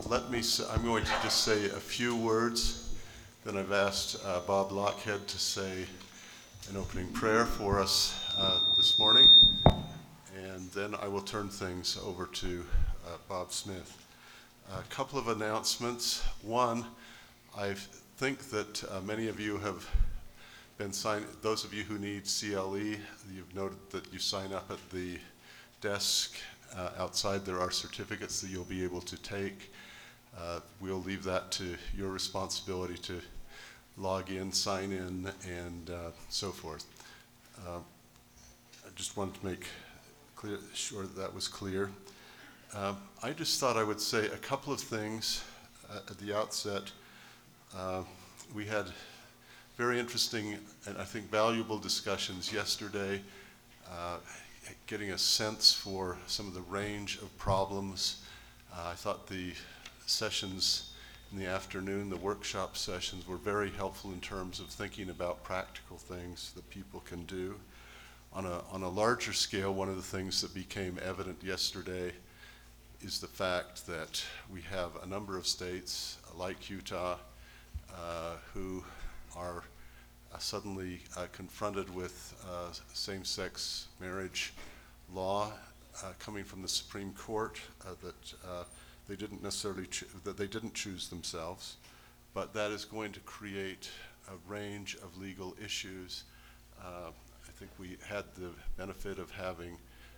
I'm going to just say a few words. Then I've asked Bob Lockhead to say an opening prayer for us this morning. And then I will turn things over to Bob Smith. A couple of announcements. One, I think that many of you have been signed, those of you who need CLE, you've noted that you sign up at the desk outside. There are certificates that you'll be able to take. We'll leave that to your responsibility to log in, sign in, and so forth. I just wanted to make sure that was clear. I just thought I would say a couple of things at the outset. We had very interesting and I think valuable discussions yesterday, getting a sense for some of the range of problems. I thought the sessions in the afternoon, the workshop sessions, were very helpful in terms of thinking about practical things that people can do. On a larger scale, one of the things that became evident yesterday is the fact that we have a number of states like Utah who are suddenly confronted with same-sex marriage law coming from the Supreme Court that they didn't necessarily that they didn't choose themselves, but that is going to create a range of legal issues. I think we had the benefit of having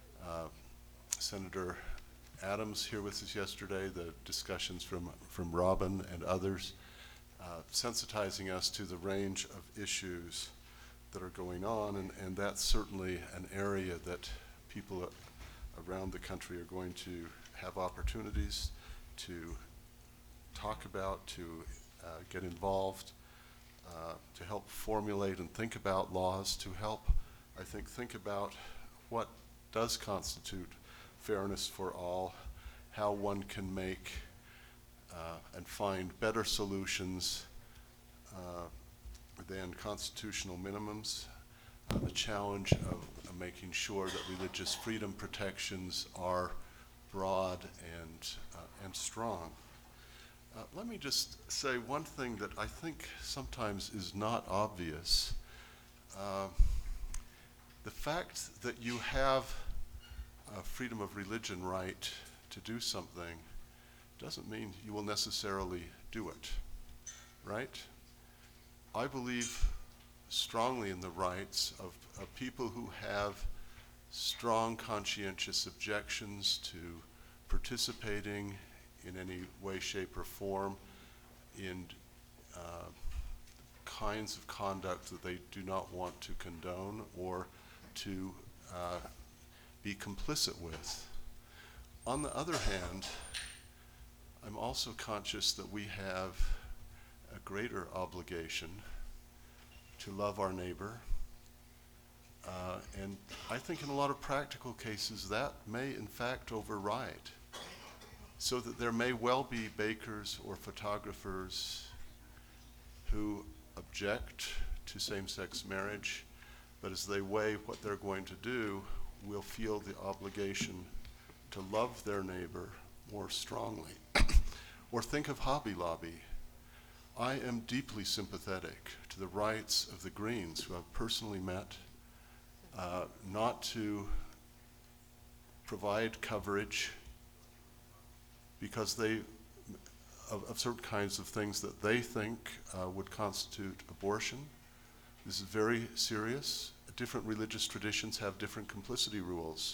Senator Adams here with us yesterday, the discussions from Robin and others, sensitizing us to the range of issues that are going on, and that's certainly an area that people around the country are going to have opportunities to talk about, to get involved, to help formulate and think about laws, to help, I think about what does constitute fairness for all, how one can make and find better solutions than constitutional minimums, the challenge of making sure that religious freedom protections are broad and strong. Let me just say one thing that I think sometimes is not obvious. The fact that you have a freedom of religion right to do something doesn't mean you will necessarily do it, right? I believe strongly in the rights of people who have strong conscientious objections to participating in any way, shape, or form in kinds of conduct that they do not want to condone or to be complicit with. On the other hand, I'm also conscious that we have a greater obligation to love our neighbor. And I think in a lot of practical cases that may in fact override, so that there may well be bakers or photographers who object to same-sex marriage, but as they weigh what they're going to do, will feel the obligation to love their neighbor more strongly. Or think of Hobby Lobby. I am deeply sympathetic to the rights of the Greens, who I've personally met, not to provide coverage because of certain kinds of things that they think would constitute abortion. This is very serious. Different religious traditions have different complicity rules.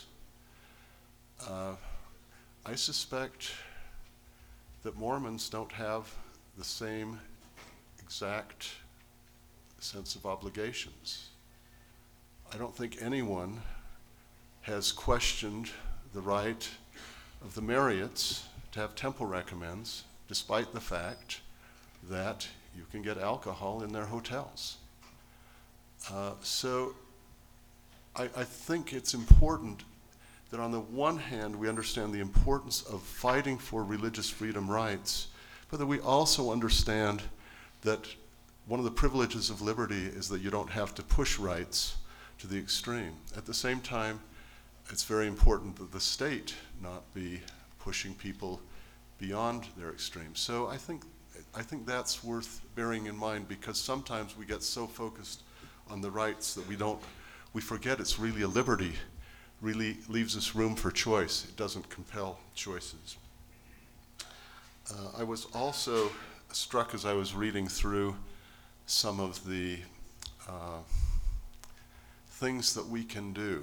I suspect that Mormons don't have the same exact sense of obligations. I don't think anyone has questioned the right of the Marriotts to have temple recommends, despite the fact that you can get alcohol in their hotels. So I think it's important that on the one hand we understand the importance of fighting for religious freedom rights, but that we also understand that one of the privileges of liberty is that you don't have to push rights to the extreme. At the same time, it's very important that the state not be pushing people beyond their extremes. So I think that's worth bearing in mind, because sometimes we get so focused on the rights that we forget it's really a liberty, really leaves us room for choice. It doesn't compel choices. I was also struck as I was reading through some of the things that we can do.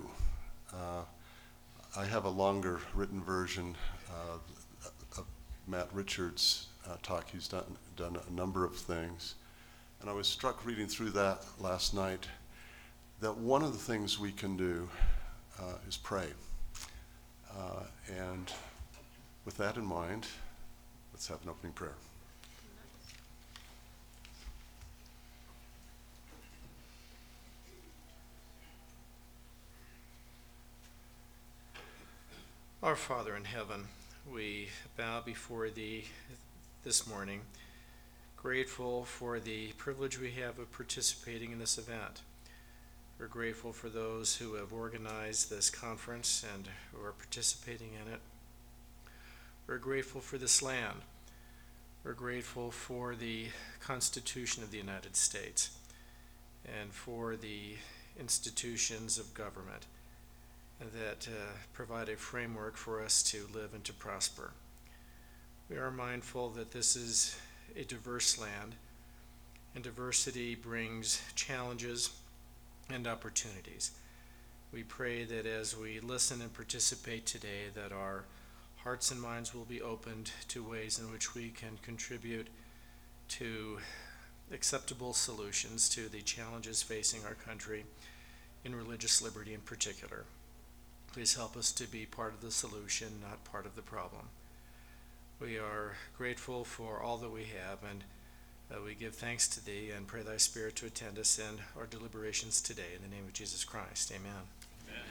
I have a longer written version of Matt Richards' talk. He's done a number of things. And I was struck reading through that last night that one of the things we can do is pray. And with that in mind, let's have an opening prayer. Our Father in heaven, we bow before Thee this morning, grateful for the privilege we have of participating in this event. We're grateful for those who have organized this conference and who are participating in it. We're grateful for this land. We're grateful for the Constitution of the United States and for the institutions of government that provide a framework for us to live and to prosper. We are mindful that this is a diverse land, and diversity brings challenges and opportunities. We pray that as we listen and participate today, that our hearts and minds will be opened to ways in which we can contribute to acceptable solutions to the challenges facing our country in religious liberty in particular. Please help us to be part of the solution, not part of the problem. We are grateful for all that we have, and we give thanks to Thee and pray Thy Spirit to attend us in our deliberations today. In the name of Jesus Christ, amen. Amen.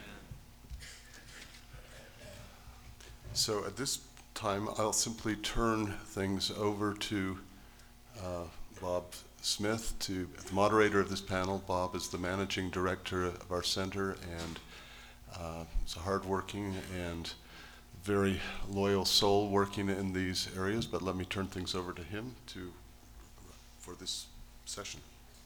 So at this time, I'll simply turn things over to Bob Smith, the moderator of this panel. Bob is the managing director of our center, and he's a hardworking and very loyal soul working in these areas. But let me turn things over to him for this session.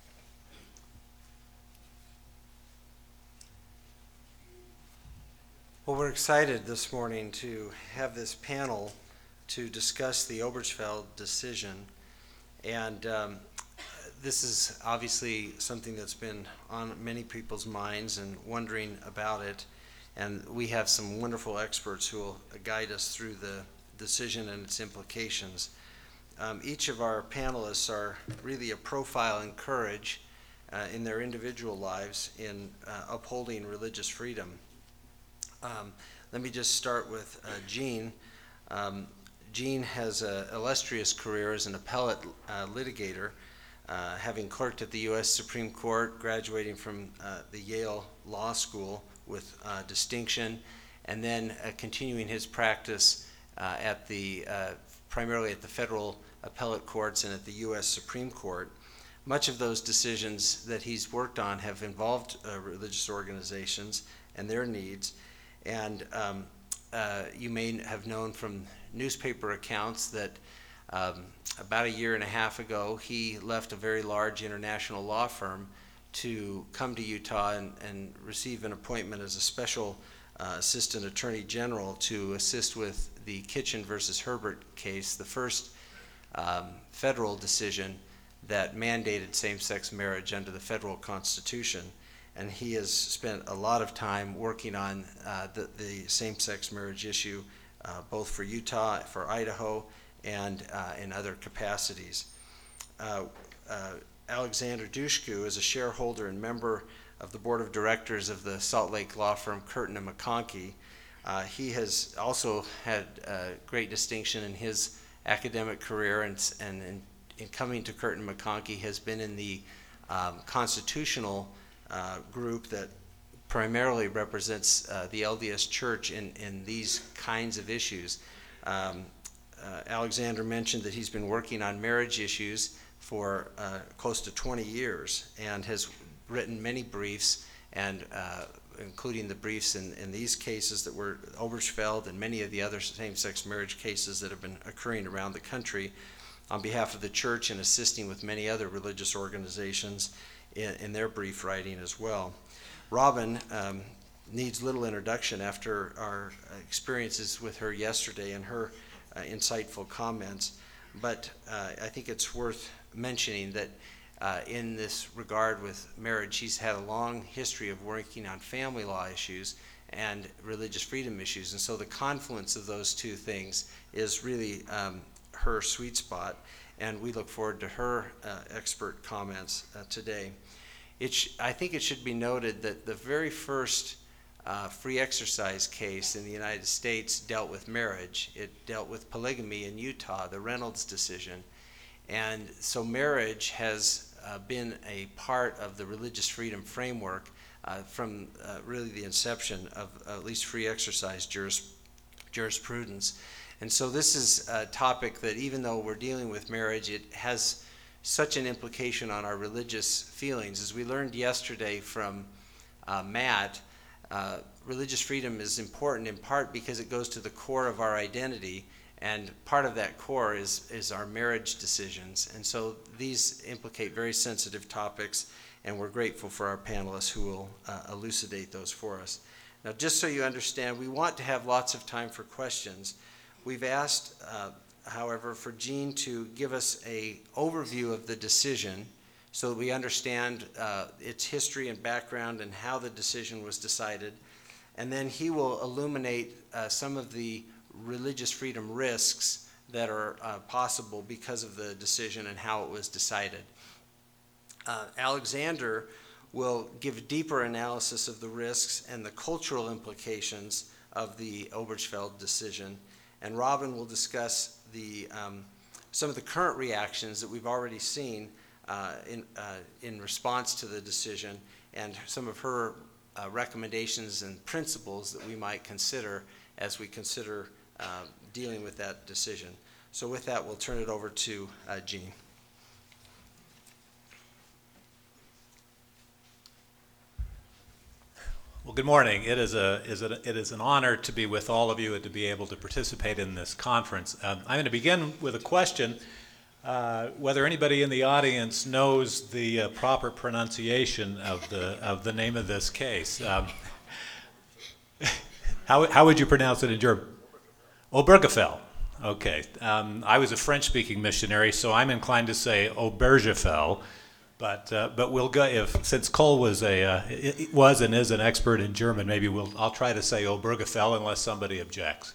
Well, we're excited this morning to have this panel to discuss the Obergefell decision. And this is obviously something that's been on many people's minds and wondering about it. And we have some wonderful experts who will guide us through the decision and its implications. Each of our panelists are really a profile in courage in their individual lives in upholding religious freedom. Let me just start with Jean. Jean has an illustrious career as an appellate litigator, having clerked at the U.S. Supreme Court, graduating from the Yale Law School with distinction, and then continuing his practice primarily at the federal appellate courts and at the U.S. Supreme Court. Much of those decisions that he's worked on have involved religious organizations and their needs. And you may have known from newspaper accounts that about a year and a half ago, he left a very large international law firm to come to Utah and receive an appointment as a special assistant attorney general to assist with the Kitchen versus Herbert case, the first federal decision that mandated same-sex marriage under the federal Constitution. And he has spent a lot of time working on the same-sex marriage issue, both for Utah, for Idaho, and in other capacities. Alexander Dushku is a shareholder and member of the board of directors of the Salt Lake law firm Curtin and McConkie. He has also had great distinction in his academic career, and in coming to Curtin and McConkie has been in the constitutional group that primarily represents the LDS Church in these kinds of issues. Alexander mentioned that he's been working on marriage issues for close to 20 years and has written many briefs and including the briefs in these cases that were Obergefell and many of the other same-sex marriage cases that have been occurring around the country, on behalf of the church and assisting with many other religious organizations in their brief writing as well. Robin needs little introduction after our experiences with her yesterday and her insightful comments, but I think it's worth mentioning that in this regard with marriage, she's had a long history of working on family law issues and religious freedom issues, and so the confluence of those two things is really her sweet spot, and we look forward to her expert comments today. I think it should be noted that the very first free exercise case in the United States dealt with marriage. It dealt with polygamy in Utah, the Reynolds decision. And so marriage has been a part of the religious freedom framework from really the inception of at least free exercise jurisprudence. And so this is a topic that, even though we're dealing with marriage, it has such an implication on our religious feelings. As we learned yesterday from Matt, religious freedom is important in part because it goes to the core of our identity, and part of that core is our marriage decisions. And so these implicate very sensitive topics, and we're grateful for our panelists who will elucidate those for us. Now, just so you understand, we want to have lots of time for questions. We've asked, however, for Gene to give us an overview of the decision so that we understand its history and background and how the decision was decided. And then he will illuminate some of the religious freedom risks that are possible because of the decision and how it was decided. Alexander will give a deeper analysis of the risks and the cultural implications of the Obergefell decision. And Robin will discuss some of the current reactions that we've already seen in response to the decision, and some of her recommendations and principles that we might consider as we consider dealing with that decision. So with that, we'll turn it over to Gene. Well, good morning. It is an honor to be with all of you and to be able to participate in this conference. I'm going to begin with a question, whether anybody in the audience knows the proper pronunciation of the name of this case. How would you pronounce it in German? Obergefell. Okay. I was a French-speaking missionary, so I'm inclined to say Obergefell. But we'll go, since Cole was and is an expert in German, maybe I'll try to say Obergefell unless somebody objects.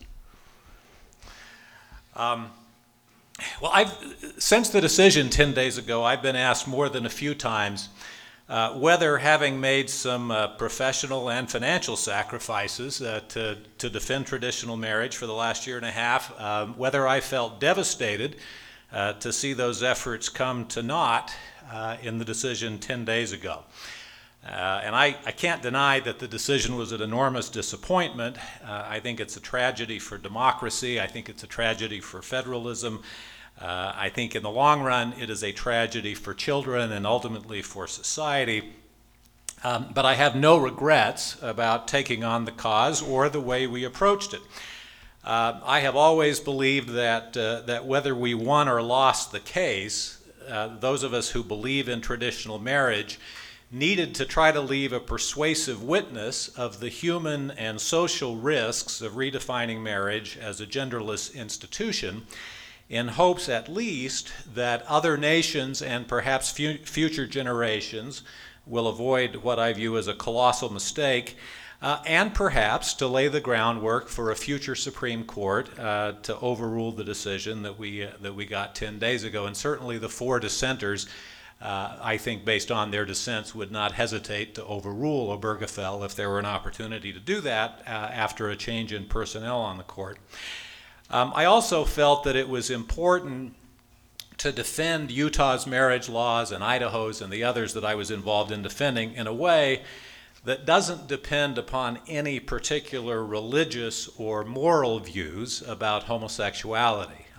Well, since the decision 10 days ago, I've been asked more than a few times whether, having made some professional and financial sacrifices to defend traditional marriage for the last year and a half, whether I felt devastated to see those efforts come to naught in the decision 10 days ago. And I can't deny that the decision was an enormous disappointment. I think it's a tragedy for democracy. I think it's a tragedy for federalism. I think in the long run it is a tragedy for children and ultimately for society. But I have no regrets about taking on the cause or the way we approached it. I have always believed that whether we won or lost the case, those of us who believe in traditional marriage needed to try to leave a persuasive witness of the human and social risks of redefining marriage as a genderless institution, in hopes at least that other nations and perhaps future generations will avoid what I view as a colossal mistake, and perhaps to lay the groundwork for a future Supreme Court to overrule the decision that we got 10 days ago. And certainly the four dissenters, I think based on their dissents, would not hesitate to overrule Obergefell if there were an opportunity to do that after a change in personnel on the court. I also felt that it was important to defend Utah's marriage laws and Idaho's and the others that I was involved in defending in a way that doesn't depend upon any particular religious or moral views about homosexuality.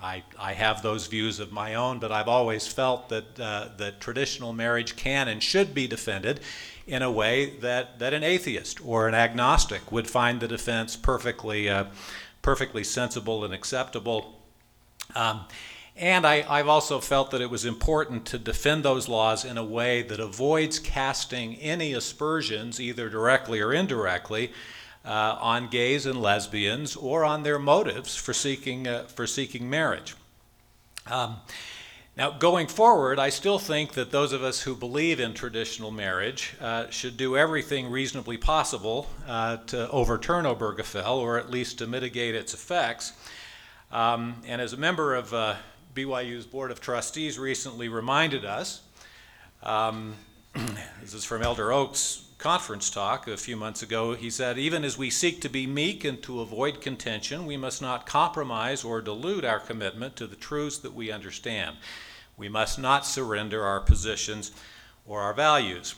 I have those views of my own, but I've always felt that traditional marriage can and should be defended in a way that an atheist or an agnostic would find the defense perfectly sensible and acceptable. And I've also felt that it was important to defend those laws in a way that avoids casting any aspersions, either directly or indirectly, on gays and lesbians or on their motives for seeking marriage. Now, going forward, I still think that those of us who believe in traditional marriage should do everything reasonably possible to overturn Obergefell, or at least to mitigate its effects. And as a member of BYU's Board of Trustees recently reminded us, this is from Elder Oak's conference talk a few months ago, he said, "Even as we seek to be meek and to avoid contention, we must not compromise or dilute our commitment to the truths that we understand. We must not surrender our positions or our values."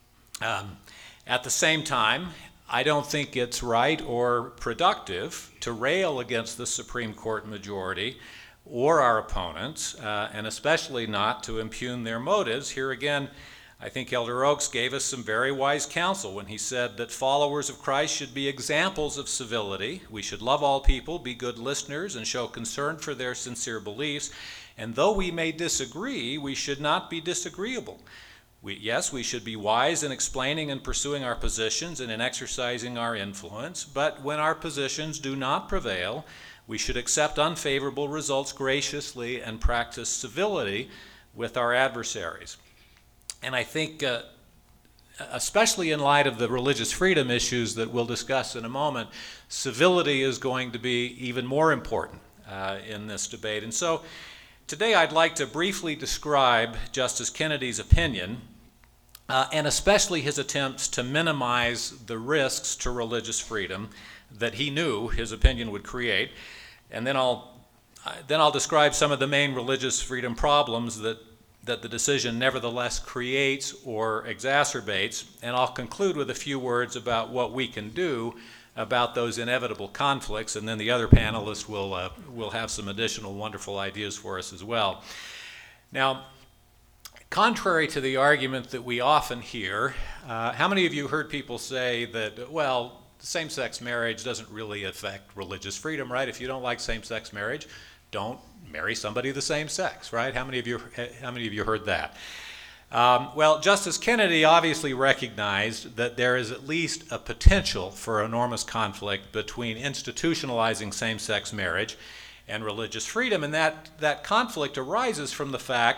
At the same time, I don't think it's right or productive to rail against the Supreme Court majority or our opponents, and especially not to impugn their motives. Here again, I think Elder Oaks gave us some very wise counsel when he said that followers of Christ should be examples of civility. We should love all people, be good listeners, and show concern for their sincere beliefs. And though we may disagree, we should not be disagreeable. Yes, we should be wise in explaining and pursuing our positions and in exercising our influence, but when our positions do not prevail, we should accept unfavorable results graciously and practice civility with our adversaries. And I think, especially in light of the religious freedom issues that we'll discuss in a moment, civility is going to be even more important in this debate. And so today I'd like to briefly describe Justice Kennedy's opinion, and especially his attempts to minimize the risks to religious freedom that he knew his opinion would create. And then I'll describe some of the main religious freedom problems that the decision nevertheless creates or exacerbates, and I'll conclude with a few words about what we can do about those inevitable conflicts, and then the other panelists will have some additional wonderful ideas for us as well. Now, contrary to the argument that we often hear, how many of you heard people say that, well, same-sex marriage doesn't really affect religious freedom, right? If you don't like same-sex marriage, don't marry somebody of the same sex, right? How many of you heard that? Well, Justice Kennedy obviously recognized that there is at least a potential for enormous conflict between institutionalizing same-sex marriage and religious freedom, and that conflict arises from the fact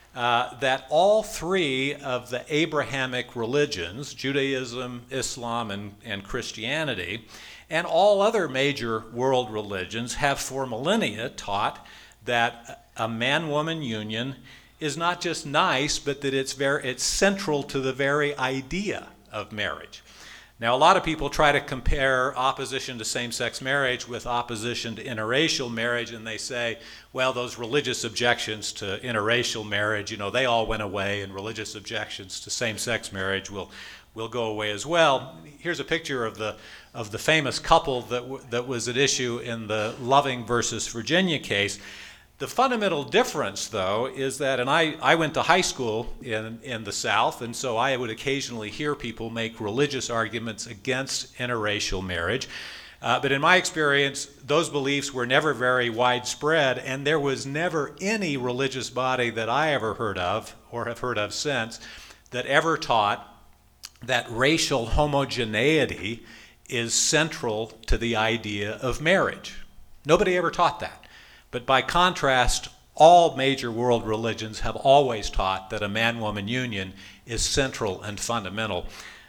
that all three of the Abrahamic religions, Judaism, Islam, and Christianity, and all other major world religions have for millennia taught that a man-woman union is not just nice, but that it's central to the very idea of marriage. Now, a lot of people try to compare opposition to same-sex marriage with opposition to interracial marriage, and they say, well, those religious objections to interracial marriage, they all went away, and religious objections to same-sex marriage will go away as well. Here's a picture of the famous couple that was at issue in the Loving versus Virginia case. The fundamental difference, though, is that, and I went to high school in the South, and so I would occasionally hear people make religious arguments against interracial marriage. But in my experience, those beliefs were never very widespread, and there was never any religious body that I ever heard of, or have heard of since, that ever taught that racial homogeneity is central to the idea of marriage. Nobody ever taught that. But by contrast, all major world religions have always taught that a man-woman union is central and fundamental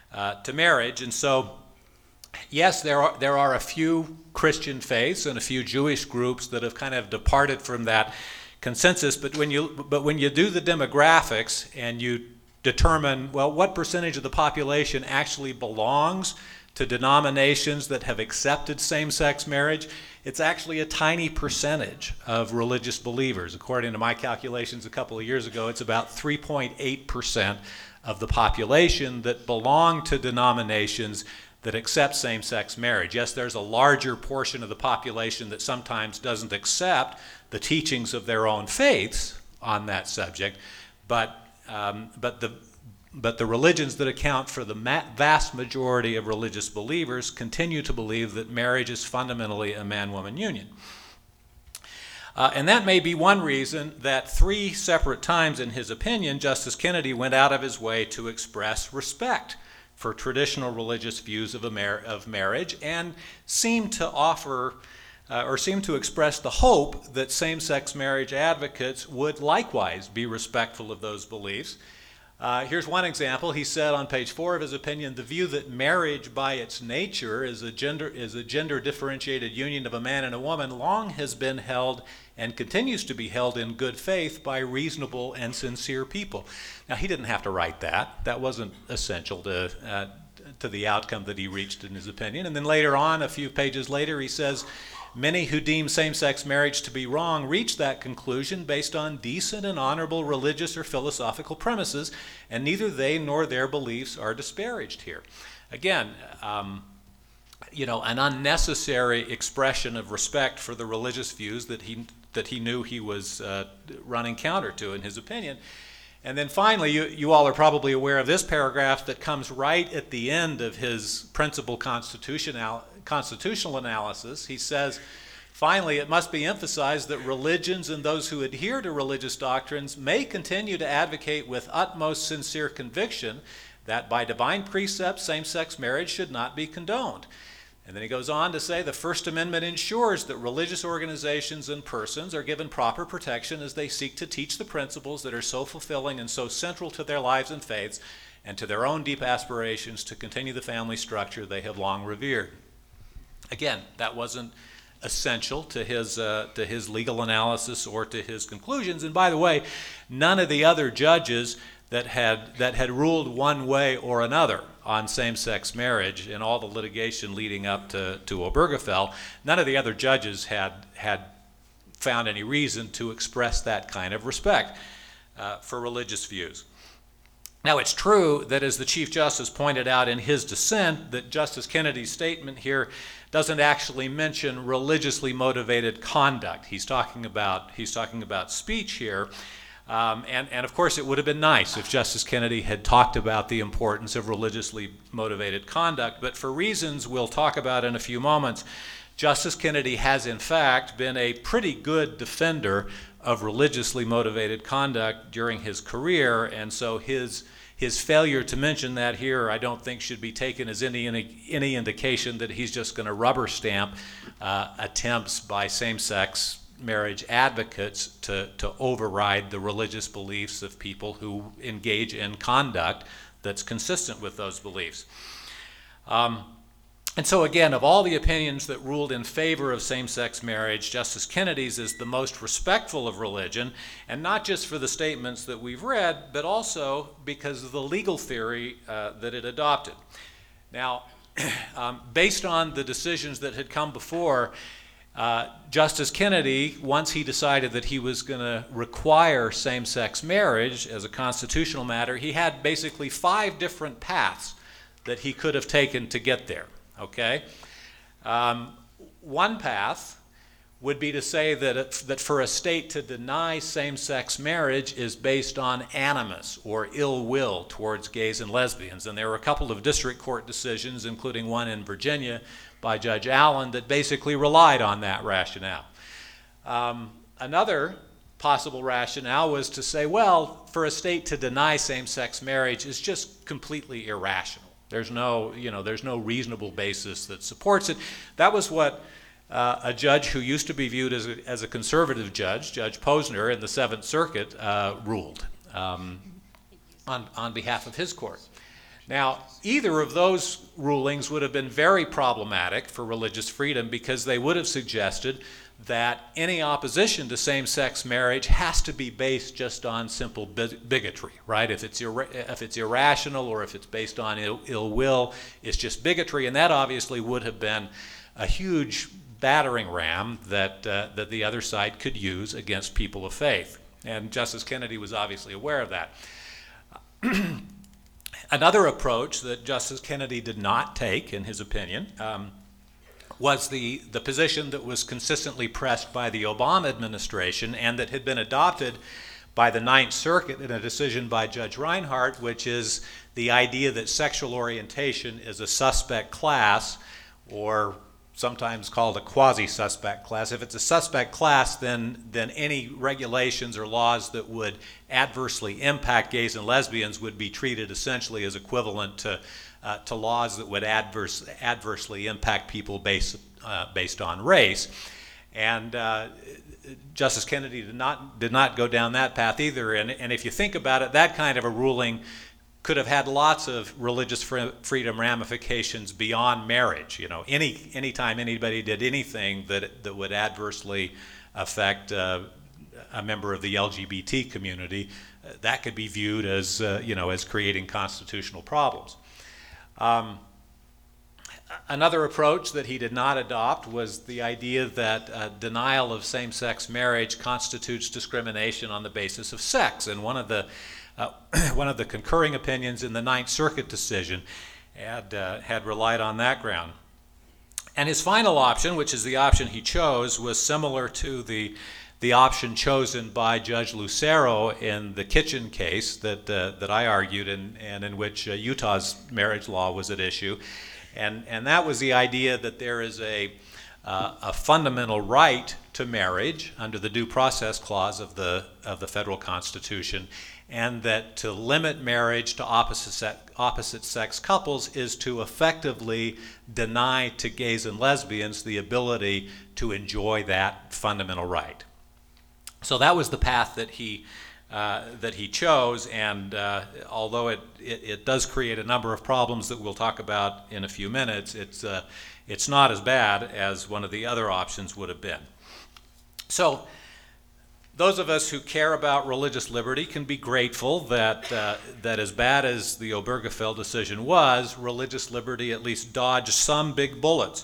to marriage. And so, yes, there are a few Christian faiths and a few Jewish groups that have kind of departed from that consensus. But when you do the demographics and you determine, well, what percentage of the population actually belongs to denominations that have accepted same-sex marriage, it's actually a tiny percentage of religious believers. According to my calculations a couple of years ago, it's about 3.8% of the population that belong to denominations that accepts same-sex marriage. Yes, there's a larger portion of the population that sometimes doesn't accept the teachings of their own faiths on that subject, but the religions that account for the vast majority of religious believers continue to believe that marriage is fundamentally a man-woman union. And that may be one reason that 3 separate times in his opinion, Justice Kennedy went out of his way to express respect for traditional religious views of marriage, and seemed to offer or seemed to express the hope that same-sex marriage advocates would likewise be respectful of those beliefs. Here's one example. He said on page 4 of his opinion, the view that marriage by its nature is a gender-differentiated union of a man and a woman long has been held and continues to be held in good faith by reasonable and sincere people. Now, he didn't have to write that. That wasn't essential to the outcome that he reached in his opinion. And then later on, a few pages later, he says, many who deem same-sex marriage to be wrong reach that conclusion based on decent and honorable religious or philosophical premises, and neither they nor their beliefs are disparaged here. Again, an unnecessary expression of respect for the religious views that he knew he was running counter to in his opinion. And then finally, you all are probably aware of this paragraph that comes right at the end of his principal constitutional analysis. He says, finally, it must be emphasized that religions and those who adhere to religious doctrines may continue to advocate with utmost sincere conviction that by divine precepts, same-sex marriage should not be condoned. And then he goes on to say the First Amendment ensures that religious organizations and persons are given proper protection as they seek to teach the principles that are so fulfilling and so central to their lives and faiths and to their own deep aspirations to continue the family structure they have long revered. Again, that wasn't essential to his legal analysis or to his conclusions. And by the way, none of the other judges that had ruled one way or another on same-sex marriage in all the litigation leading up to Obergefell, none of the other judges had found any reason to express that kind of respect for religious views. Now, it's true that, as the Chief Justice pointed out in his dissent, that Justice Kennedy's statement here doesn't actually mention religiously motivated conduct. He's talking about speech here. And of course, it would have been nice if Justice Kennedy had talked about the importance of religiously motivated conduct, but for reasons we'll talk about in a few moments, Justice Kennedy has in fact been a pretty good defender of religiously motivated conduct during his career, and so his failure to mention that here I don't think should be taken as any indication that he's just going to rubber stamp attempts by same-sex marriage advocates to override the religious beliefs of people who engage in conduct that's consistent with those beliefs. And so again, of all the opinions that ruled in favor of same-sex marriage, Justice Kennedy's is the most respectful of religion, and not just for the statements that we've read, but also because of the legal theory that it adopted. Now, based on the decisions that had come before, Justice Kennedy, once he decided that he was going to require same-sex marriage as a constitutional matter, he had basically 5 different paths that he could have taken to get there. Okay? One path would be to say that for a state to deny same-sex marriage is based on animus or ill will towards gays and lesbians. And there were a couple of district court decisions, including one in Virginia by Judge Allen, that basically relied on that rationale. Another possible rationale was to say, well, for a state to deny same-sex marriage is just completely irrational. There's no reasonable basis that supports it. That was what a judge who used to be viewed as a conservative judge, Judge Posner in the Seventh Circuit, ruled on behalf of his court. Now, either of those rulings would have been very problematic for religious freedom because they would have suggested that any opposition to same-sex marriage has to be based just on simple bigotry, right? If it's irrational or if it's based on ill will, it's just bigotry, and that obviously would have been a huge battering ram that the other side could use against people of faith. And Justice Kennedy was obviously aware of that. Another approach that Justice Kennedy did not take, in his opinion, was the position that was consistently pressed by the Obama administration and that had been adopted by the Ninth Circuit in a decision by Judge Reinhart, which is the idea that sexual orientation is a suspect class, or sometimes called a quasi-suspect class. If it's a suspect class, then any regulations or laws that would adversely impact gays and lesbians would be treated essentially as equivalent to laws that would adversely impact people based on race. And Justice Kennedy did not go down that path either. And if you think about it, that kind of a ruling could have had lots of religious freedom ramifications beyond marriage. You know, any time anybody did anything that would adversely affect a member of the LGBT community, that could be viewed as as creating constitutional problems. Another approach that he did not adopt was the idea that denial of same-sex marriage constitutes discrimination on the basis of sex. And one of the concurring opinions in the Ninth Circuit decision had relied on that ground. And his final option, which is the option he chose, was similar to the option chosen by Judge Lucero in the Kitchen case that I argued and in which Utah's marriage law was at issue. And that was the idea that there is a fundamental right to marriage under the Due Process Clause of the federal Constitution, and that to limit marriage to opposite sex couples is to effectively deny to gays and lesbians the ability to enjoy that fundamental right. So that was the path that he chose, and although it does create a number of problems that we'll talk about in a few minutes, it's not as bad as one of the other options would have been. So those of us who care about religious liberty can be grateful that as bad as the Obergefell decision was, religious liberty at least dodged some big bullets.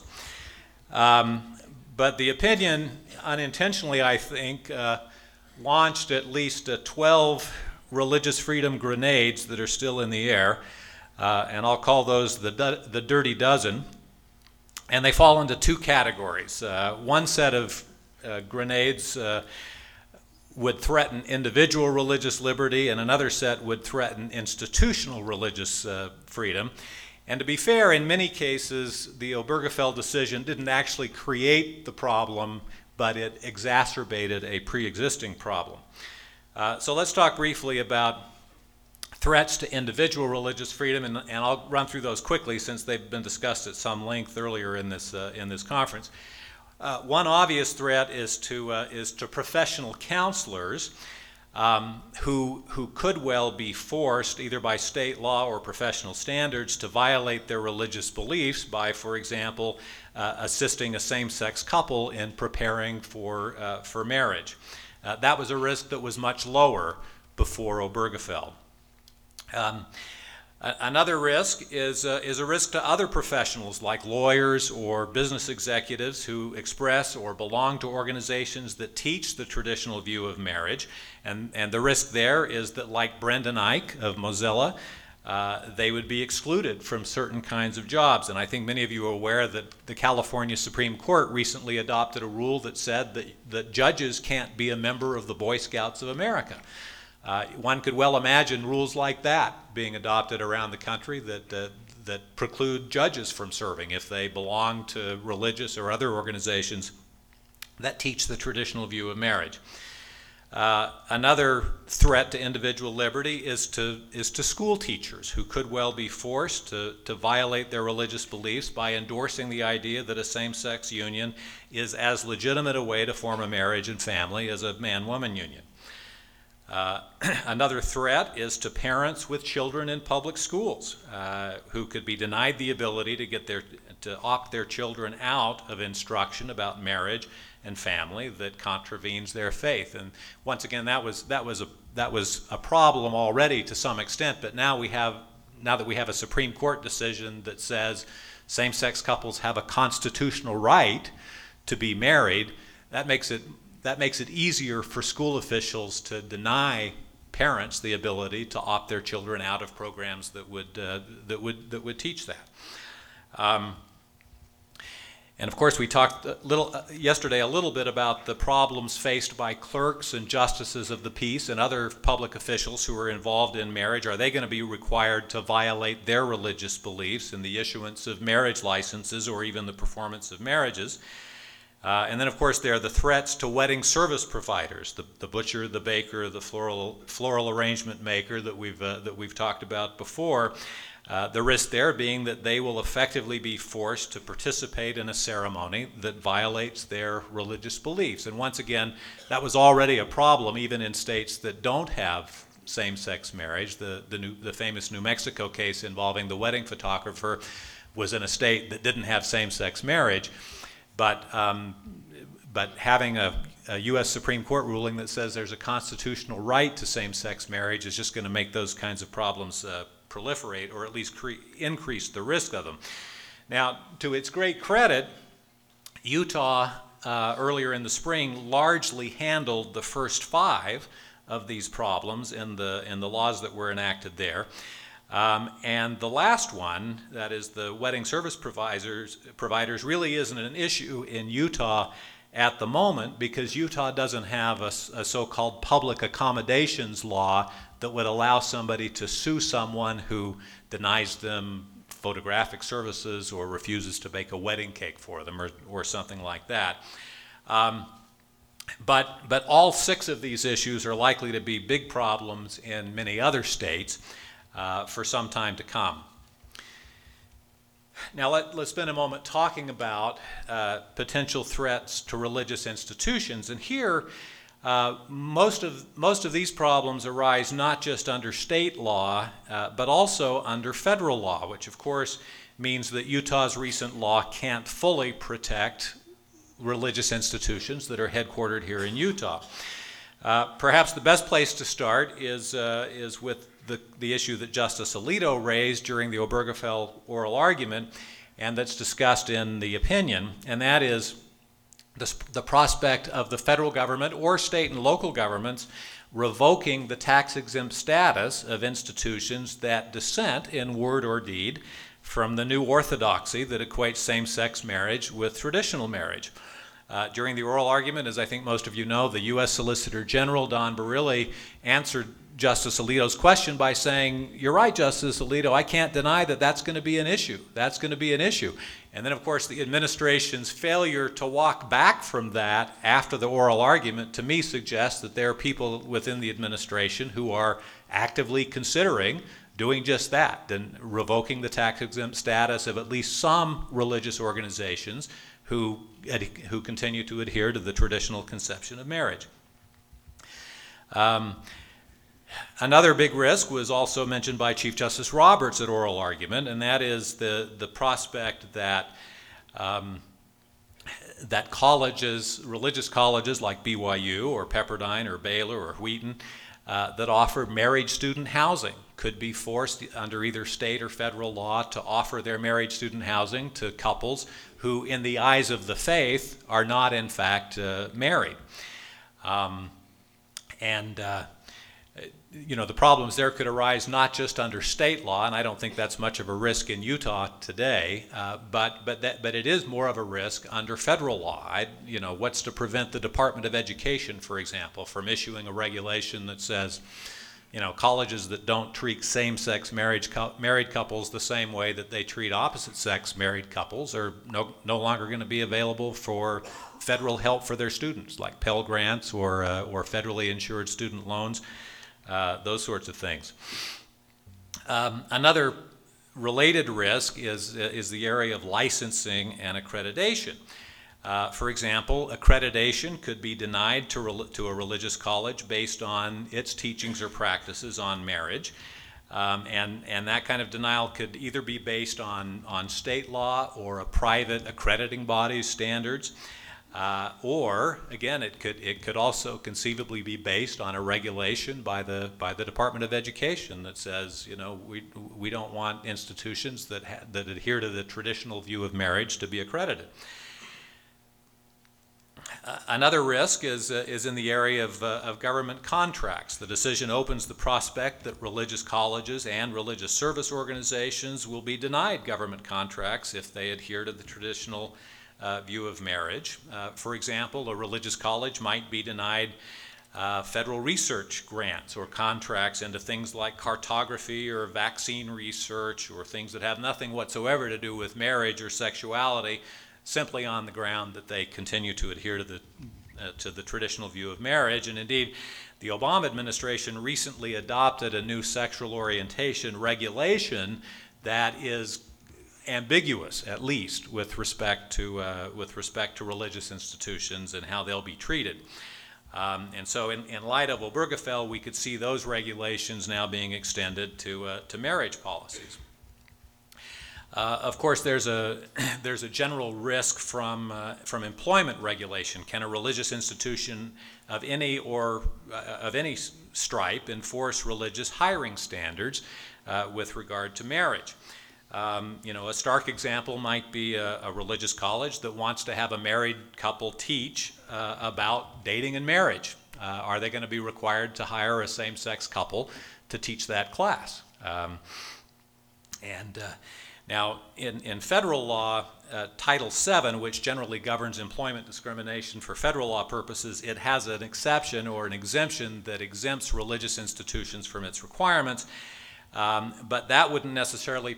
But the opinion, unintentionally I think, launched at least 12 religious freedom grenades that are still in the air, and I'll call those the dirty dozen. And they fall into two categories. One set of grenades would threaten individual religious liberty, and another set would threaten institutional religious freedom. And to be fair, in many cases, the Obergefell decision didn't actually create the problem, but it exacerbated a pre-existing problem. So let's talk briefly about threats to individual religious freedom, and I'll run through those quickly since they've been discussed at some length earlier in this conference. One obvious threat is to professional counselors who could well be forced, either by state law or professional standards, to violate their religious beliefs by, for example, assisting a same-sex couple in preparing for marriage. That was a risk that was much lower before Obergefell. Another risk is a risk to other professionals like lawyers or business executives who express or belong to organizations that teach the traditional view of marriage. And the risk there is that, like Brendan Eich of Mozilla, they would be excluded from certain kinds of jobs. And I think many of you are aware that the California Supreme Court recently adopted a rule that said that judges can't be a member of the Boy Scouts of America. One could well imagine rules like that being adopted around the country that preclude judges from serving if they belong to religious or other organizations that teach the traditional view of marriage. Another threat to individual liberty is to school teachers who could well be forced to violate their religious beliefs by endorsing the idea that a same-sex union is as legitimate a way to form a marriage and family as a man-woman union. Another threat is to parents with children in public schools who could be denied the ability to opt their children out of instruction about marriage and family that contravenes their faith. And once again, that was a problem already to some extent. But now that we have a Supreme Court decision that says same-sex couples have a constitutional right to be married, that makes it easier for school officials to deny parents the ability to opt their children out of programs that would teach that. And of course, we talked yesterday a little bit about the problems faced by clerks and justices of the peace and other public officials who are involved in marriage. Are they going to be required to violate their religious beliefs in the issuance of marriage licenses or even the performance of marriages? And then, of course, there are the threats to wedding service providers, the butcher, the baker, the floral arrangement maker that we've talked about before. The risk there being that they will effectively be forced to participate in a ceremony that violates their religious beliefs. And once again, that was already a problem even in states that don't have same-sex marriage. The famous New Mexico case involving the wedding photographer was in a state that didn't have same-sex marriage. But having a U.S. Supreme Court ruling that says there's a constitutional right to same-sex marriage is just going to make those kinds of problems proliferate, or at least increase the risk of them. Now, to its great credit, Utah earlier in the spring largely handled the first 5 of these problems in the laws that were enacted there. And the last one, that is the wedding service providers, really isn't an issue in Utah at the moment because Utah doesn't have a so-called public accommodations law that would allow somebody to sue someone who denies them photographic services or refuses to bake a wedding cake for them or something like that. But all 6 of these issues are likely to be big problems in many other states for some time to come. Now let's spend a moment talking about potential threats to religious institutions. And here, most of these problems arise not just under state law, but also under federal law, which of course means that Utah's recent law can't fully protect religious institutions that are headquartered here in Utah. Perhaps the best place to start is with the issue that Justice Alito raised during the Obergefell oral argument, and that's discussed in the opinion, and that is the prospect of the federal government or state and local governments revoking the tax-exempt status of institutions that dissent in word or deed from the new orthodoxy that equates same-sex marriage with traditional marriage. During the oral argument, as I think most of you know, the U.S. Solicitor General Don Barile answered Justice Alito's question by saying, "You're right, Justice Alito, I can't deny that that's going to be an issue. That's going to be an issue." And then, of course, the administration's failure to walk back from that after the oral argument, to me, suggests that there are people within the administration who are actively considering doing just that, and revoking the tax-exempt status of at least some religious organizations who continue to adhere to the traditional conception of marriage. Another big risk was also mentioned by Chief Justice Roberts at oral argument, and that is the prospect that that colleges, religious colleges like BYU or Pepperdine or Baylor or Wheaton that offer married student housing could be forced under either state or federal law to offer their married student housing to couples who, in the eyes of the faith, are not in fact married. The problems there could arise not just under state law, and I don't think that's much of a risk in Utah today, but it is more of a risk under federal law. What's to prevent the Department of Education, for example, from issuing a regulation that says, colleges that don't treat same-sex married couples the same way that they treat opposite-sex married couples are no longer going to be available for federal help for their students, like Pell Grants or federally insured student loans. Those sorts of things. Another related risk is the area of licensing and accreditation. For example, accreditation could be denied to a religious college based on its teachings or practices on marriage. And that kind of denial could either be based on state law or a private accrediting body's standards. Or again, it could also conceivably be based on a regulation by the Department of Education that says, we don't want institutions that adhere to the traditional view of marriage to be accredited. Another risk is in the area of government contracts. The decision opens the prospect that religious colleges and religious service organizations will be denied government contracts if they adhere to the traditional view of marriage. For example, a religious college might be denied federal research grants or contracts into things like cartography or vaccine research or things that have nothing whatsoever to do with marriage or sexuality, simply on the ground that they continue to adhere to the traditional view of marriage. And indeed, the Obama administration recently adopted a new sexual orientation regulation that is ambiguous, at least with respect to religious institutions and how they'll be treated. And so, in light of Obergefell, we could see those regulations now being extended to marriage policies. Of course, there's a general risk from employment regulation. Can a religious institution of any stripe enforce religious hiring standards with regard to marriage? A stark example might be a religious college that wants to have a married couple teach about dating and marriage. Are they going to be required to hire a same-sex couple to teach that class? Now, in federal law, Title VII, which generally governs employment discrimination for federal law purposes, it has an exception or an exemption that exempts religious institutions from its requirements, but that wouldn't necessarily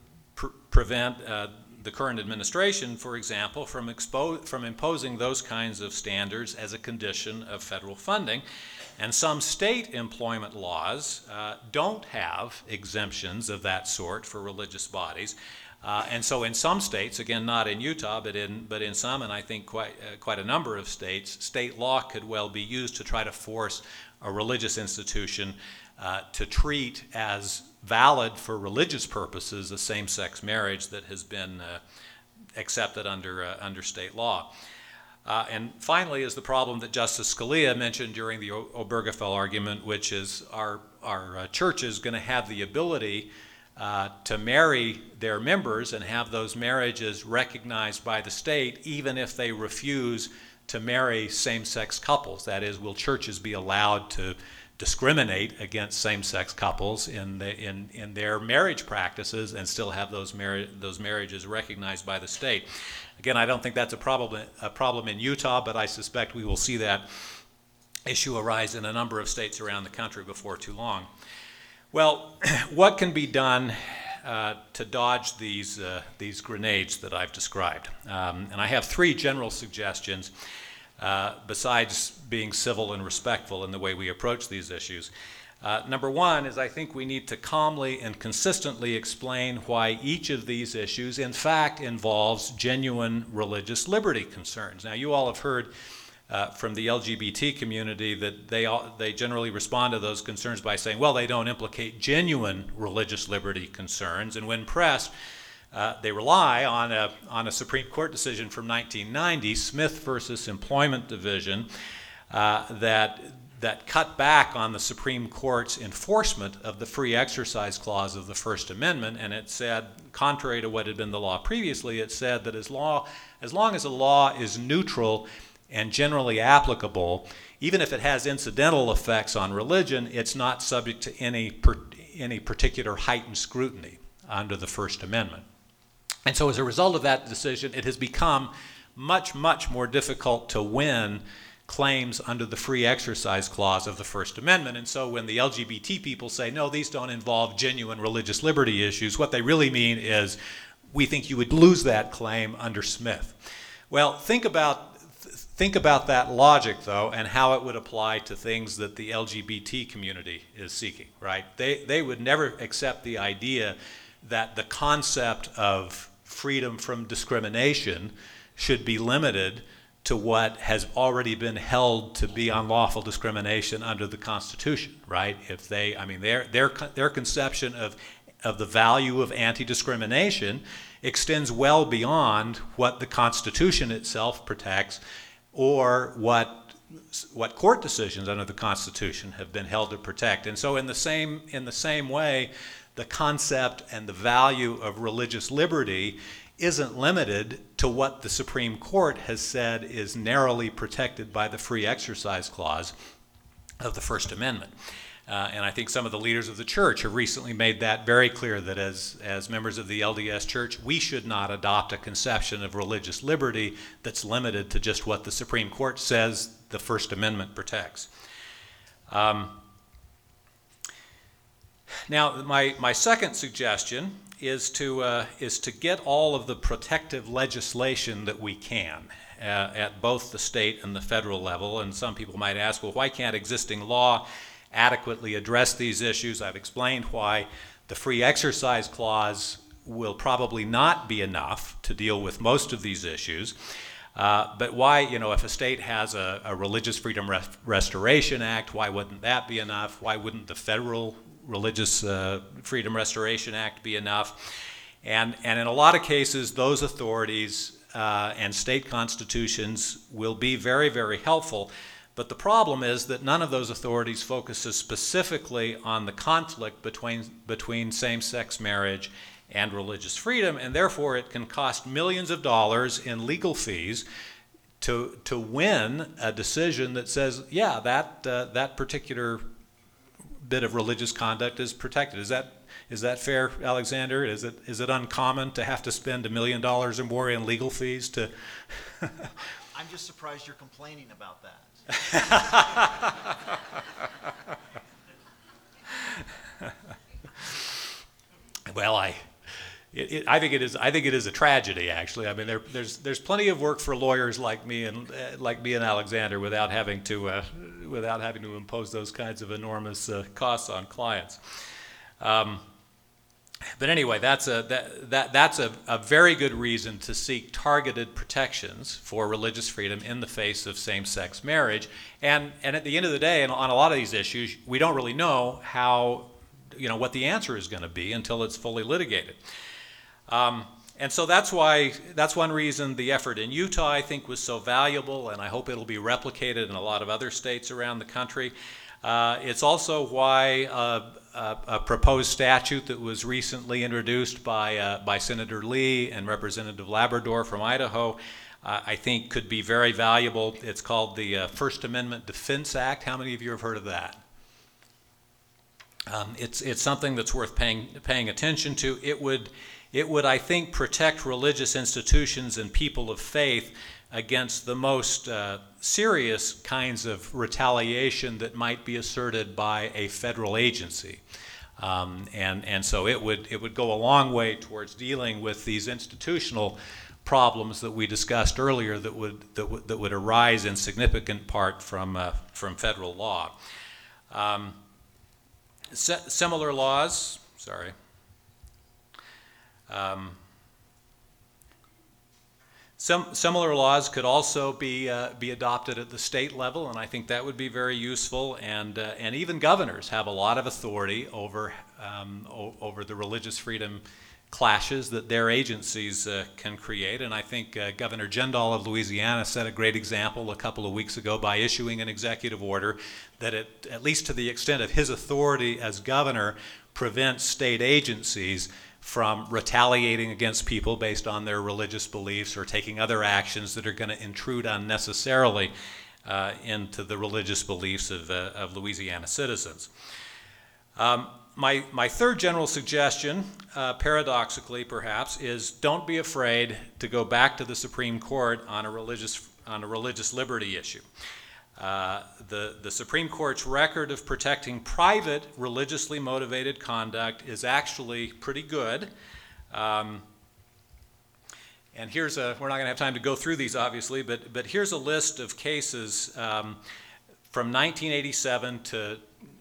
prevent the current administration, for example, from imposing those kinds of standards as a condition of federal funding. And some state employment laws don't have exemptions of that sort for religious bodies. And so in some states, again, not in Utah, but in some, and I think quite a number of states, state law could well be used to try to force a religious institution to treat as valid for religious purposes a same-sex marriage that has been accepted under state law. And finally is the problem that Justice Scalia mentioned during the Obergefell argument, which is our church is going to have the ability to marry their members and have those marriages recognized by the state, even if they refuse to marry same-sex couples. That is, will churches be allowed to discriminate against same-sex couples in their marriage practices and still have those marriages recognized by the state? Again, I don't think that's a problem in Utah, but I suspect we will see that issue arise in a number of states around the country before too long. Well, what can be done to dodge these grenades that I've described? And I have three general suggestions besides being civil and respectful in the way we approach these issues. Number one is I think we need to calmly and consistently explain why each of these issues in fact involves genuine religious liberty concerns. Now, you all have heard from the LGBT community that they generally respond to those concerns by saying, well, they don't implicate genuine religious liberty concerns, and when pressed, they rely on a Supreme Court decision from 1990, Smith versus Employment Division, that cut back on the Supreme Court's enforcement of the Free Exercise Clause of the First Amendment, and it said, contrary to what had been the law previously, it said that as long as a law is neutral and generally applicable, even if it has incidental effects on religion, it's not subject to any particular heightened scrutiny under the First Amendment. And so as a result of that decision, it has become much, much more difficult to win claims under the Free Exercise Clause of the First Amendment. And so when the LGBT people say, no, these don't involve genuine religious liberty issues, what they really mean is, we think you would lose that claim under Smith. Well, think about that logic, though, and how it would apply to things that the LGBT community is seeking, right? They would never accept the idea that the concept of freedom from discrimination should be limited to what has already been held to be unlawful discrimination under the Constitution, right? If their conception of the value of anti-discrimination extends well beyond what the Constitution itself protects or what court decisions under the Constitution have been held to protect. And so in the same way, the concept and the value of religious liberty isn't limited to what the Supreme Court has said is narrowly protected by the Free Exercise Clause of the First Amendment. And I think some of the leaders of the church have recently made that very clear, that as members of the LDS Church, we should not adopt a conception of religious liberty that's limited to just what the Supreme Court says the First Amendment protects. Now, my second suggestion is to get all of the protective legislation that we can at both the state and the federal level. And some people might ask, well, why can't existing law adequately address these issues? I've explained why the Free Exercise Clause will probably not be enough to deal with most of these issues. But why, if a state has a Religious Freedom Restoration Act, why wouldn't that be enough? Why wouldn't the federal Religious Freedom Restoration Act be enough? And in a lot of cases, those authorities and state constitutions will be very, very helpful. But the problem is that none of those authorities focuses specifically on the conflict between same-sex marriage and religious freedom, and therefore it can cost millions of dollars in legal fees to win a decision that says, yeah, that particular bit of religious conduct is protected. Is that fair, Alexander? Is it uncommon to have to spend $1 million or more in legal fees to? I'm just surprised you're complaining about that. Well, I think it is a tragedy, actually. I mean, there's plenty of work for lawyers like me and Alexander without having to impose those kinds of enormous costs on clients. But anyway, that's a very good reason to seek targeted protections for religious freedom in the face of same-sex marriage. And at the end of the day, and on a lot of these issues, we don't really know what the answer is going to be until it's fully litigated. And so that's one reason the effort in Utah, I think, was so valuable, and I hope it'll be replicated in a lot of other states around the country. It's also why a proposed statute that was recently introduced by Senator Lee and Representative Labrador from Idaho, I think could be very valuable. It's called the First Amendment Defense Act. How many of you have heard of that? It's something that's worth paying attention to. It would, I think, protect religious institutions and people of faith against the most serious kinds of retaliation that might be asserted by a federal agency. And so it would go a long way towards dealing with these institutional problems that we discussed earlier that would arise in significant part from federal law. Similar laws, Similar laws could also be adopted at the state level, and I think that would be very useful. And even governors have a lot of authority over the religious freedom clashes that their agencies can create. And I think Governor Jindal of Louisiana set a great example a couple of weeks ago by issuing an executive order that, at least to the extent of his authority as governor, prevents state agencies from retaliating against people based on their religious beliefs or taking other actions that are going to intrude unnecessarily into the religious beliefs of Louisiana citizens. My third general suggestion, paradoxically perhaps, is don't be afraid to go back to the Supreme Court on a religious liberty issue. The Supreme Court's record of protecting private religiously motivated conduct is actually pretty good. And we're not going to have time to go through these, obviously, but here's a list of cases from 1987 to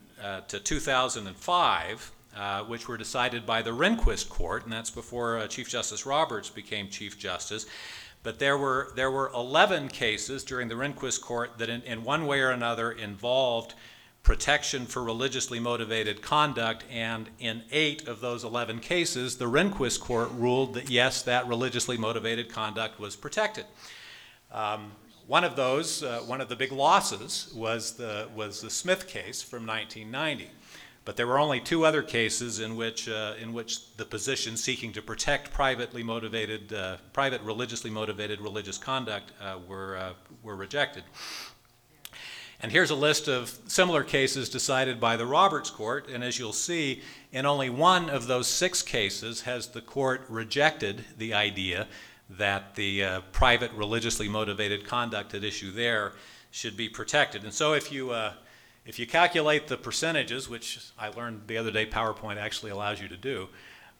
2005, which were decided by the Rehnquist Court, and that's before Chief Justice Roberts became Chief Justice. But there were 11 cases during the Rehnquist Court that in one way or another involved protection for religiously motivated conduct, and in 8 of those 11 cases, the Rehnquist Court ruled that yes, that religiously motivated conduct was protected. One of those, one of the big losses was the Smith case from 1990. But there were only 2 other cases in which the positions seeking to protect private religiously motivated religious conduct were rejected. And here's a list of similar cases decided by the Roberts Court, and as you'll see, in only 1 of those 6 cases has the court rejected the idea that the private religiously motivated conduct at issue there should be protected. And so if you calculate the percentages, which I learned the other day PowerPoint actually allows you to do,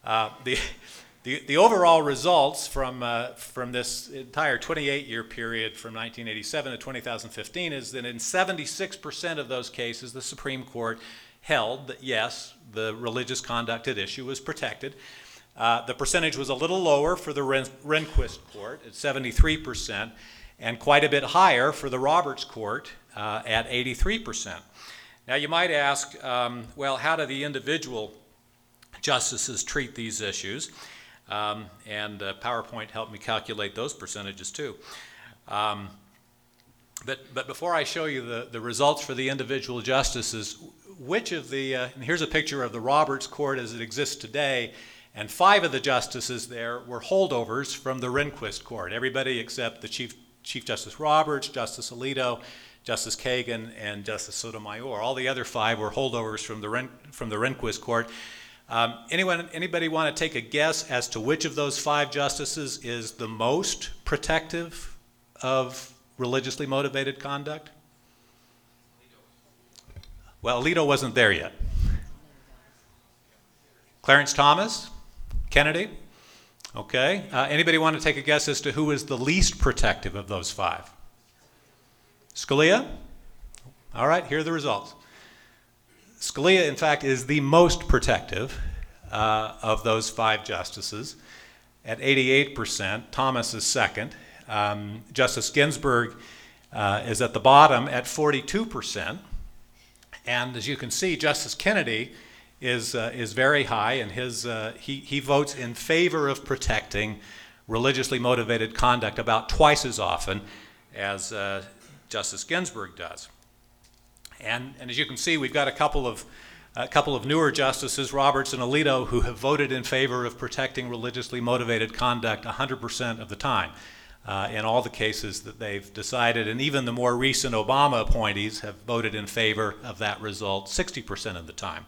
the overall results from this entire 28-year period from 1987 to 2015 is that in 76% of those cases, the Supreme Court held that, yes, the religious conduct at issue was protected. The percentage was a little lower for the Rehnquist Court at 73%, and quite a bit higher for the Roberts Court at 83%. Now you might ask, well, how do the individual justices treat these issues? And PowerPoint helped me calculate those percentages too. But before I show you the results for the individual justices, which of the, and here's a picture of the Roberts Court as it exists today, and 5 of the justices there were holdovers from the Rehnquist Court. Everybody except the Chief Justice Roberts, Justice Alito, Justice Kagan, and Justice Sotomayor. All the other 5 were holdovers from the Rehnquist Court. Anybody want to take a guess as to which of those 5 justices is the most protective of religiously motivated conduct? Well, Alito wasn't there yet. Clarence Thomas? Kennedy? Okay. Anybody want to take a guess as to who is the least protective of those 5? Scalia? All right, here are the results. Scalia, in fact, is the most protective of those 5 justices at 88%. Thomas is second. Justice Ginsburg is at the bottom at 42%. And as you can see, Justice Kennedy is very high, and he votes in favor of protecting religiously motivated conduct about twice as often as Justice Ginsburg does. And as you can see, we've got a couple of newer justices, Roberts and Alito, who have voted in favor of protecting religiously motivated conduct 100% of the time in all the cases that they've decided. And even the more recent Obama appointees have voted in favor of that result 60% of the time.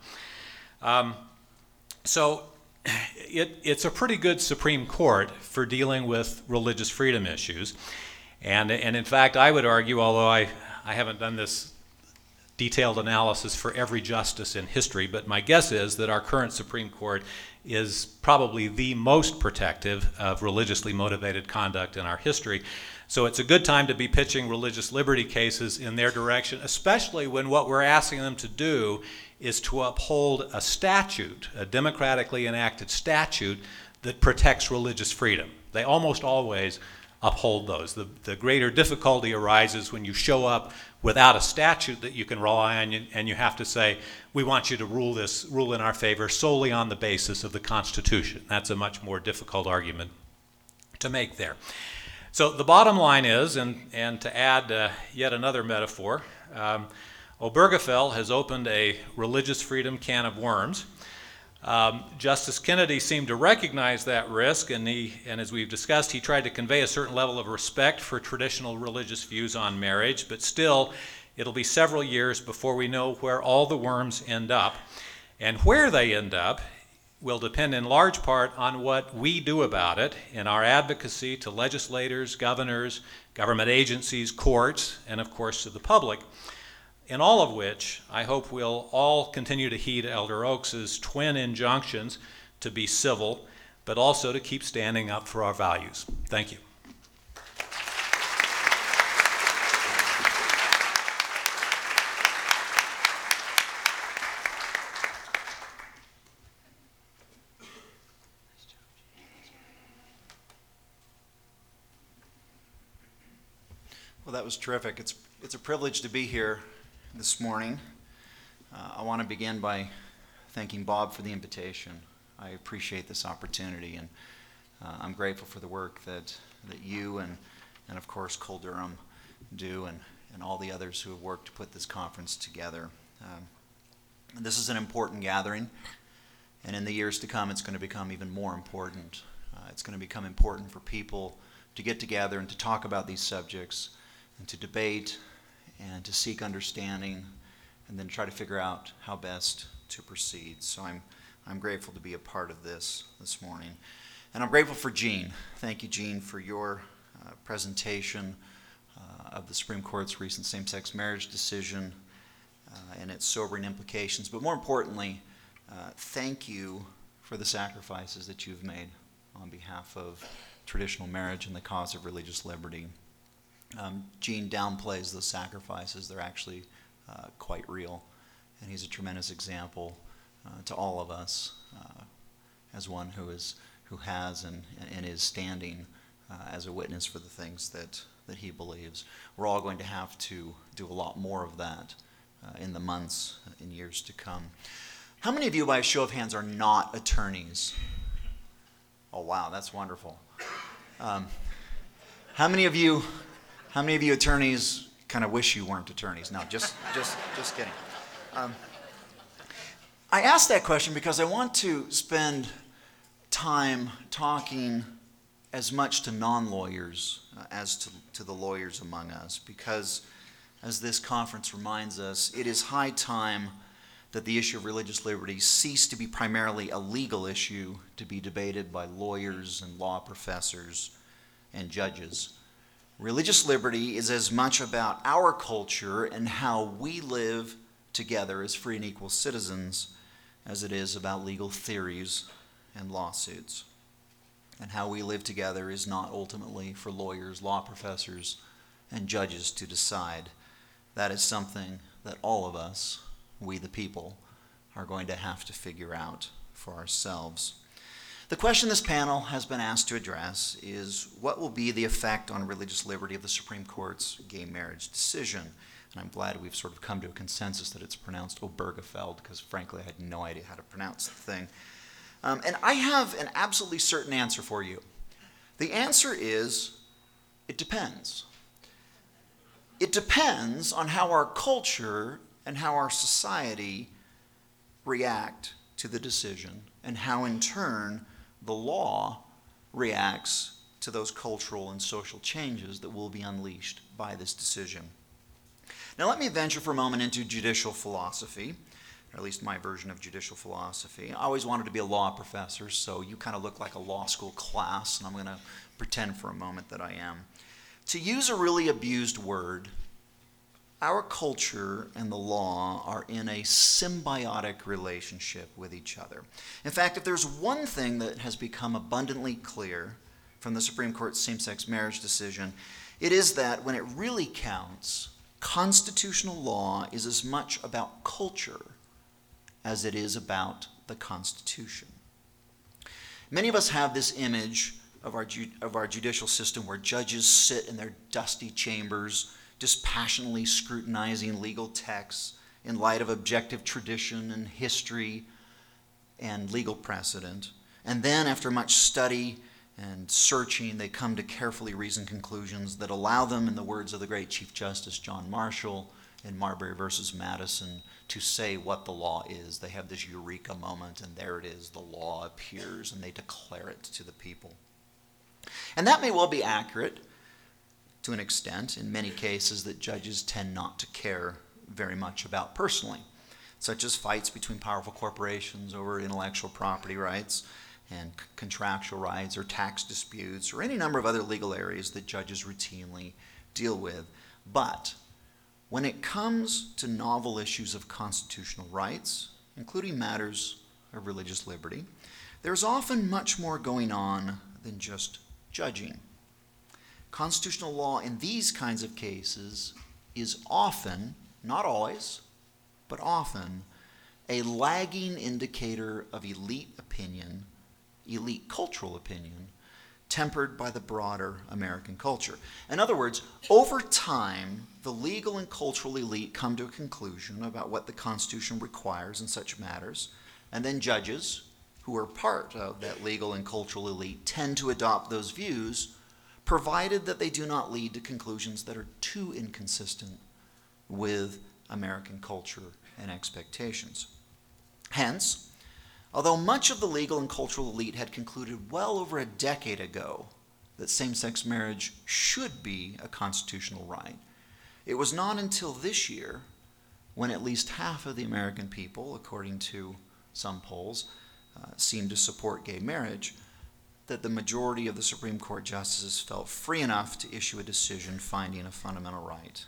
So it's a pretty good Supreme Court for dealing with religious freedom issues. And in fact, I would argue, although I haven't done this detailed analysis for every justice in history, but my guess is that our current Supreme Court is probably the most protective of religiously motivated conduct in our history. So it's a good time to be pitching religious liberty cases in their direction, especially when what we're asking them to do is to uphold a statute, a democratically enacted statute that protects religious freedom. They almost always uphold those. The greater difficulty arises when you show up without a statute that you can rely on, and you have to say, we want you to rule in our favor solely on the basis of the Constitution. That's a much more difficult argument to make there. So the bottom line is, and to add yet another metaphor, Obergefell has opened a religious freedom can of worms. Justice Kennedy seemed to recognize that risk, and as we've discussed, he tried to convey a certain level of respect for traditional religious views on marriage, but still, it'll be several years before we know where all the worms end up. And where they end up will depend in large part on what we do about it in our advocacy to legislators, governors, government agencies, courts, and of course to the public. In all of which, I hope we'll all continue to heed Elder Oaks' twin injunctions to be civil, but also to keep standing up for our values. Thank you. Well, that was terrific. It's a privilege to be here this morning. I want to begin by thanking Bob for the invitation. I appreciate this opportunity, and I'm grateful for the work that you and of course Cole Durham do, and all the others who have worked to put this conference together. This is an important gathering, and in the years to come, it's going to become even more important. It's going to become important for people to get together and to talk about these subjects and to debate and to seek understanding and then try to figure out how best to proceed. So I'm grateful to be a part of this morning. And I'm grateful for Jean. Thank you, Jean, for your presentation of the Supreme Court's recent same-sex marriage decision and its sobering implications. But more importantly, thank you for the sacrifices that you've made on behalf of traditional marriage and the cause of religious liberty. Jean downplays those sacrifices. They're actually quite real. And he's a tremendous example to all of us as one who has and is standing as a witness for the things that he believes. We're all going to have to do a lot more of that in the months and years to come. How many of you, by a show of hands, are not attorneys? Oh, wow, that's wonderful. How many of you attorneys kind of wish you weren't attorneys? No, just kidding. I asked that question because I want to spend time talking as much to non-lawyers as to the lawyers among us, because as this conference reminds us, it is high time that the issue of religious liberty cease to be primarily a legal issue to be debated by lawyers and law professors and judges. Religious liberty is as much about our culture and how we live together as free and equal citizens as it is about legal theories and lawsuits. And how we live together is not ultimately for lawyers, law professors, and judges to decide. That is something that all of us, we the people, are going to have to figure out for ourselves. The question this panel has been asked to address is, what will be the effect on religious liberty of the Supreme Court's gay marriage decision? And I'm glad we've sort of come to a consensus that it's pronounced Obergefell, because frankly I had no idea how to pronounce the thing. And I have an absolutely certain answer for you. The answer is, it depends. It depends on how our culture and how our society react to the decision, and how in turn the law reacts to those cultural and social changes that will be unleashed by this decision. Now let me venture for a moment into judicial philosophy, or at least my version of judicial philosophy. I always wanted to be a law professor, so you kind of look like a law school class, and I'm going to pretend for a moment that I am. To use a really abused word, our culture and the law are in a symbiotic relationship with each other. In fact, if there's one thing that has become abundantly clear from the Supreme Court's same-sex marriage decision, it is that when it really counts, constitutional law is as much about culture as it is about the Constitution. Many of us have this image of our judicial system where judges sit in their dusty chambers dispassionately scrutinizing legal texts in light of objective tradition and history and legal precedent. And then after much study and searching, they come to carefully reasoned conclusions that allow them, in the words of the great Chief Justice John Marshall in Marbury versus Madison, to say what the law is. They have this eureka moment, and there it is, the law appears, and they declare it to the people. And that may well be accurate to an extent, in many cases that judges tend not to care very much about personally, such as fights between powerful corporations over intellectual property rights and contractual rights, or tax disputes, or any number of other legal areas that judges routinely deal with. But when it comes to novel issues of constitutional rights, including matters of religious liberty, there's often much more going on than just judging. Constitutional law in these kinds of cases is often, not always, but often, a lagging indicator of elite opinion, elite cultural opinion, tempered by the broader American culture. In other words, over time, the legal and cultural elite come to a conclusion about what the Constitution requires in such matters, and then judges, who are part of that legal and cultural elite, tend to adopt those views, provided that they do not lead to conclusions that are too inconsistent with American culture and expectations. Hence, although much of the legal and cultural elite had concluded well over a decade ago that same-sex marriage should be a constitutional right, it was not until this year when at least half of the American people, according to some polls, seemed to support gay marriage, that the majority of the Supreme Court justices felt free enough to issue a decision finding a fundamental right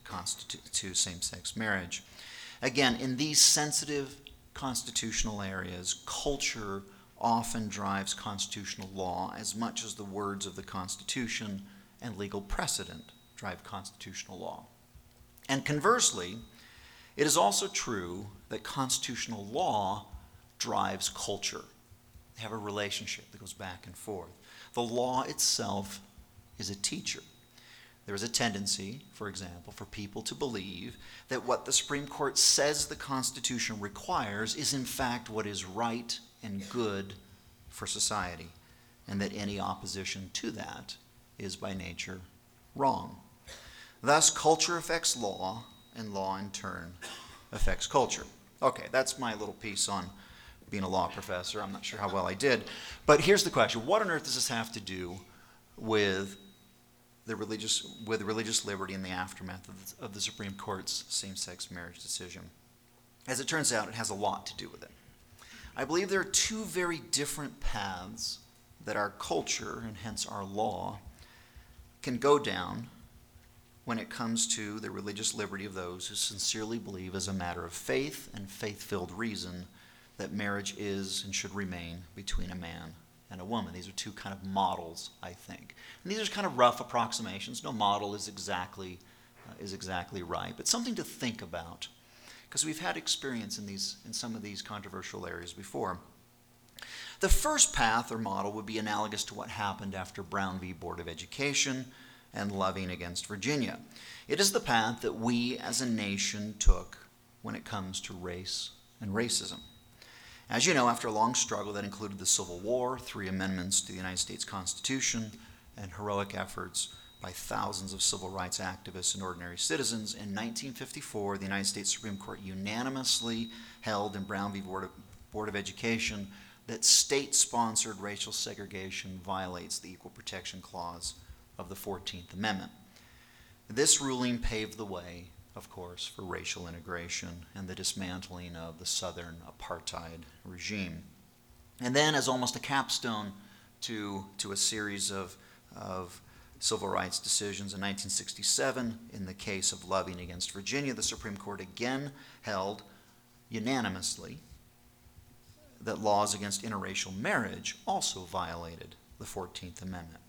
to same-sex marriage. Again, in these sensitive constitutional areas, culture often drives constitutional law as much as the words of the Constitution and legal precedent drive constitutional law. And conversely, it is also true that constitutional law drives culture. They have a relationship that goes back and forth. The law itself is a teacher. There is a tendency, for example, for people to believe that what the Supreme Court says the Constitution requires is in fact what is right and good for society, and that any opposition to that is by nature wrong. Thus, culture affects law, and law in turn affects culture. Okay, that's my little piece on being a law professor. I'm not sure how well I did. But here's the question. What on earth does this have to do with the religious liberty in the aftermath of the Supreme Court's same-sex marriage decision? As it turns out, it has a lot to do with it. I believe there are two very different paths that our culture, and hence our law, can go down when it comes to the religious liberty of those who sincerely believe as a matter of faith and faith-filled reason that marriage is and should remain between a man and a woman. These are two kind of models, I think. And these are kind of rough approximations. No model is exactly right, but something to think about, because we've had experience in some of these controversial areas before. The first path or model would be analogous to what happened after Brown v. Board of Education and Loving against Virginia. It is the path that we as a nation took when it comes to race and racism. As you know, after a long struggle that included the Civil War, 3 amendments to the United States Constitution, and heroic efforts by thousands of civil rights activists and ordinary citizens, in 1954, the United States Supreme Court unanimously held in Brown v. Board of Education that state-sponsored racial segregation violates the Equal Protection Clause of the 14th Amendment. This ruling paved the way, of course, for racial integration and the dismantling of the Southern apartheid regime. And then, as almost a capstone to a series of civil rights decisions, in 1967, in the case of Loving against Virginia, the Supreme Court again held unanimously that laws against interracial marriage also violated the 14th Amendment.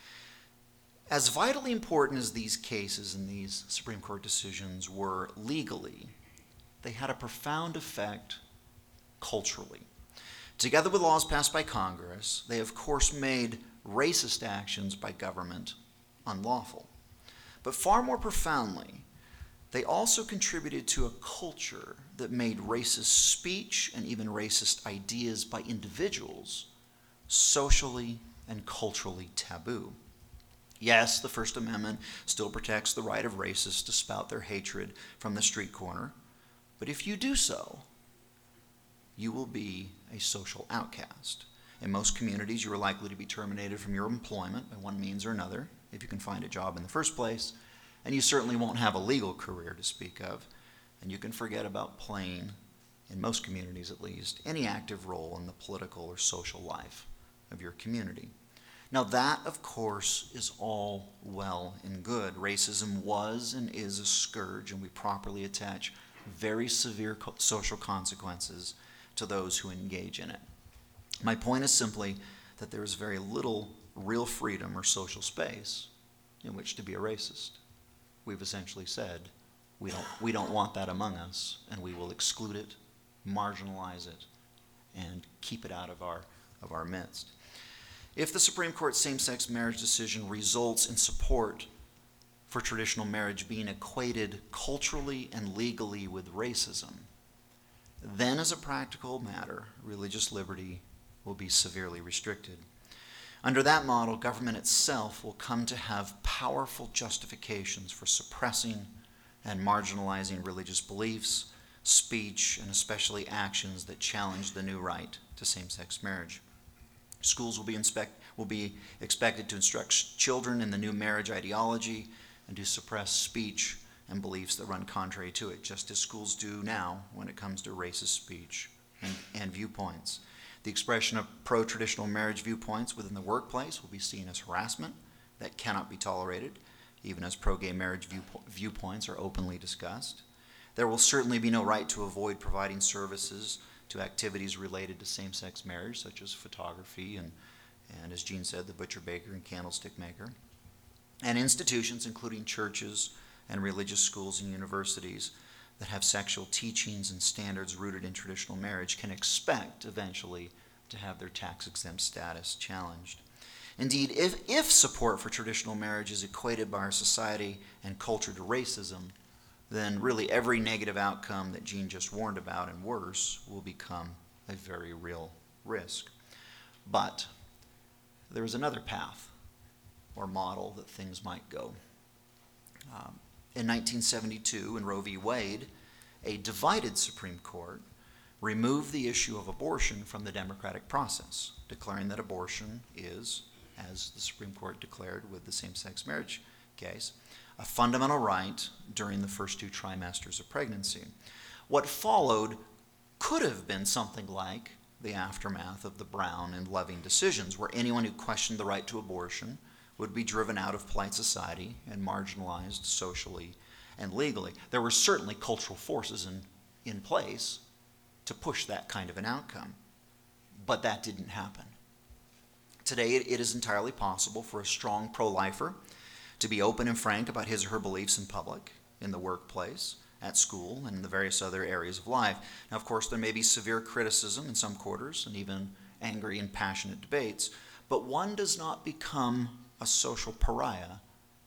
As vitally important as these cases and these Supreme Court decisions were legally, they had a profound effect culturally. Together with laws passed by Congress, they of course made racist actions by government unlawful. But far more profoundly, they also contributed to a culture that made racist speech and even racist ideas by individuals socially and culturally taboo. Yes, the First Amendment still protects the right of racists to spout their hatred from the street corner, but if you do so, you will be a social outcast. In most communities, you are likely to be terminated from your employment by one means or another, if you can find a job in the first place, and you certainly won't have a legal career to speak of, and you can forget about playing, in most communities at least, any active role in the political or social life of your community. Now that, of course, is all well and good. Racism was and is a scourge, and we properly attach very severe social consequences to those who engage in it. My point is simply that there is very little real freedom or social space in which to be a racist. We've essentially said, we don't want that among us, and we will exclude it, marginalize it, and keep it out of our midst. If the Supreme Court's same-sex marriage decision results in support for traditional marriage being equated culturally and legally with racism, then as a practical matter, religious liberty will be severely restricted. Under that model, government itself will come to have powerful justifications for suppressing and marginalizing religious beliefs, speech, and especially actions that challenge the new right to same-sex marriage. Schools will be expected to instruct children in the new marriage ideology and to suppress speech and beliefs that run contrary to it, just as schools do now when it comes to racist speech and viewpoints. The expression of pro-traditional marriage viewpoints within the workplace will be seen as harassment that cannot be tolerated, even as pro-gay marriage viewpoints are openly discussed. There will certainly be no right to avoid providing services to activities related to same-sex marriage, such as photography and as Gene said, the butcher, baker, and candlestick maker. And institutions, including churches and religious schools and universities that have sexual teachings and standards rooted in traditional marriage, can expect eventually to have their tax-exempt status challenged. Indeed, if support for traditional marriage is equated by our society and culture to racism, then really every negative outcome that Gene just warned about and worse will become a very real risk. But there is another path or model that things might go. In 1972, in Roe v. Wade, a divided Supreme Court removed the issue of abortion from the democratic process, declaring that abortion is, as the Supreme Court declared with the same-sex marriage case, a fundamental right during the first 2 trimesters of pregnancy. What followed could have been something like the aftermath of the Brown and Loving decisions, where anyone who questioned the right to abortion would be driven out of polite society and marginalized socially and legally. There were certainly cultural forces in place to push that kind of an outcome, but that didn't happen. Today, it is entirely possible for a strong pro-lifer to be open and frank about his or her beliefs in public, in the workplace, at school, and in the various other areas of life. Now, of course, there may be severe criticism in some quarters and even angry and passionate debates, but one does not become a social pariah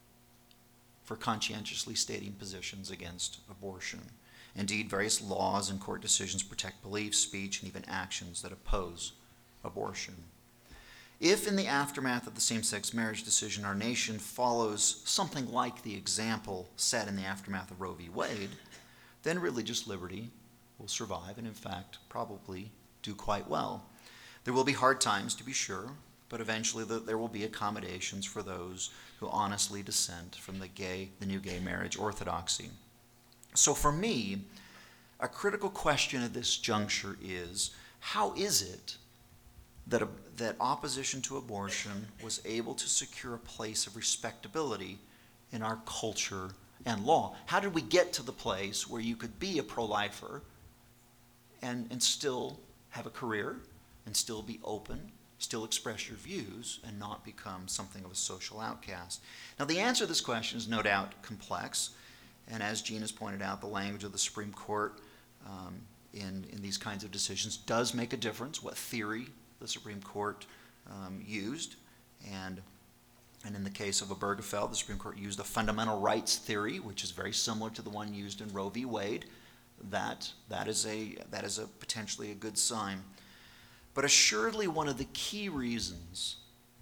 for conscientiously stating positions against abortion. Indeed, various laws and court decisions protect beliefs, speech, and even actions that oppose abortion. If in the aftermath of the same-sex marriage decision our nation follows something like the example set in the aftermath of Roe v. Wade, then religious liberty will survive and in fact probably do quite well. There will be hard times, to be sure, but eventually there will be accommodations for those who honestly dissent from the new gay marriage orthodoxy. So for me, a critical question at this juncture is, how is it that opposition to abortion was able to secure a place of respectability in our culture and law? How did we get to the place where you could be a pro-lifer and still have a career and still be open, still express your views, and not become something of a social outcast? Now, the answer to this question is no doubt complex, and as Gene has pointed out, the language of the Supreme Court in these kinds of decisions does make a difference, what theory the Supreme Court used, and in the case of Obergefell, the Supreme Court used a fundamental rights theory, which is very similar to the one used in Roe v. Wade. That is a potentially a good sign. But assuredly, one of the key reasons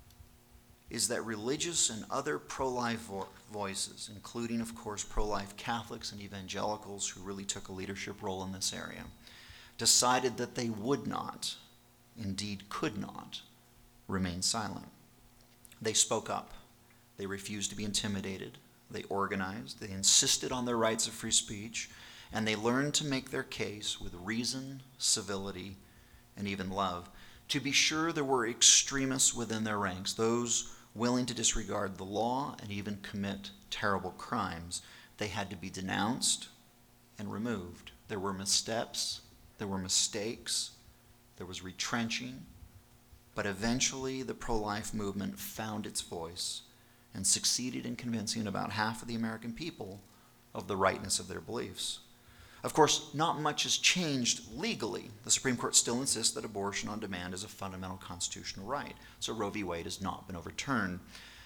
is that religious and other pro-life voices, including, of course, pro-life Catholics and evangelicals who really took a leadership role in this area, decided that they would not, indeed could not, remain silent. They spoke up. They refused to be intimidated. They organized. They insisted on their rights of free speech. And they learned to make their case with reason, civility, and even love. To be sure, there were extremists within their ranks, those willing to disregard the law and even commit terrible crimes. They had to be denounced and removed. There were missteps. There were mistakes. There was retrenching. But eventually, the pro-life movement found its voice and succeeded in convincing about half of the American people of the rightness of their beliefs. Of course, not much has changed legally. The Supreme Court still insists that abortion on demand is a fundamental constitutional right, so Roe v. Wade has not been overturned.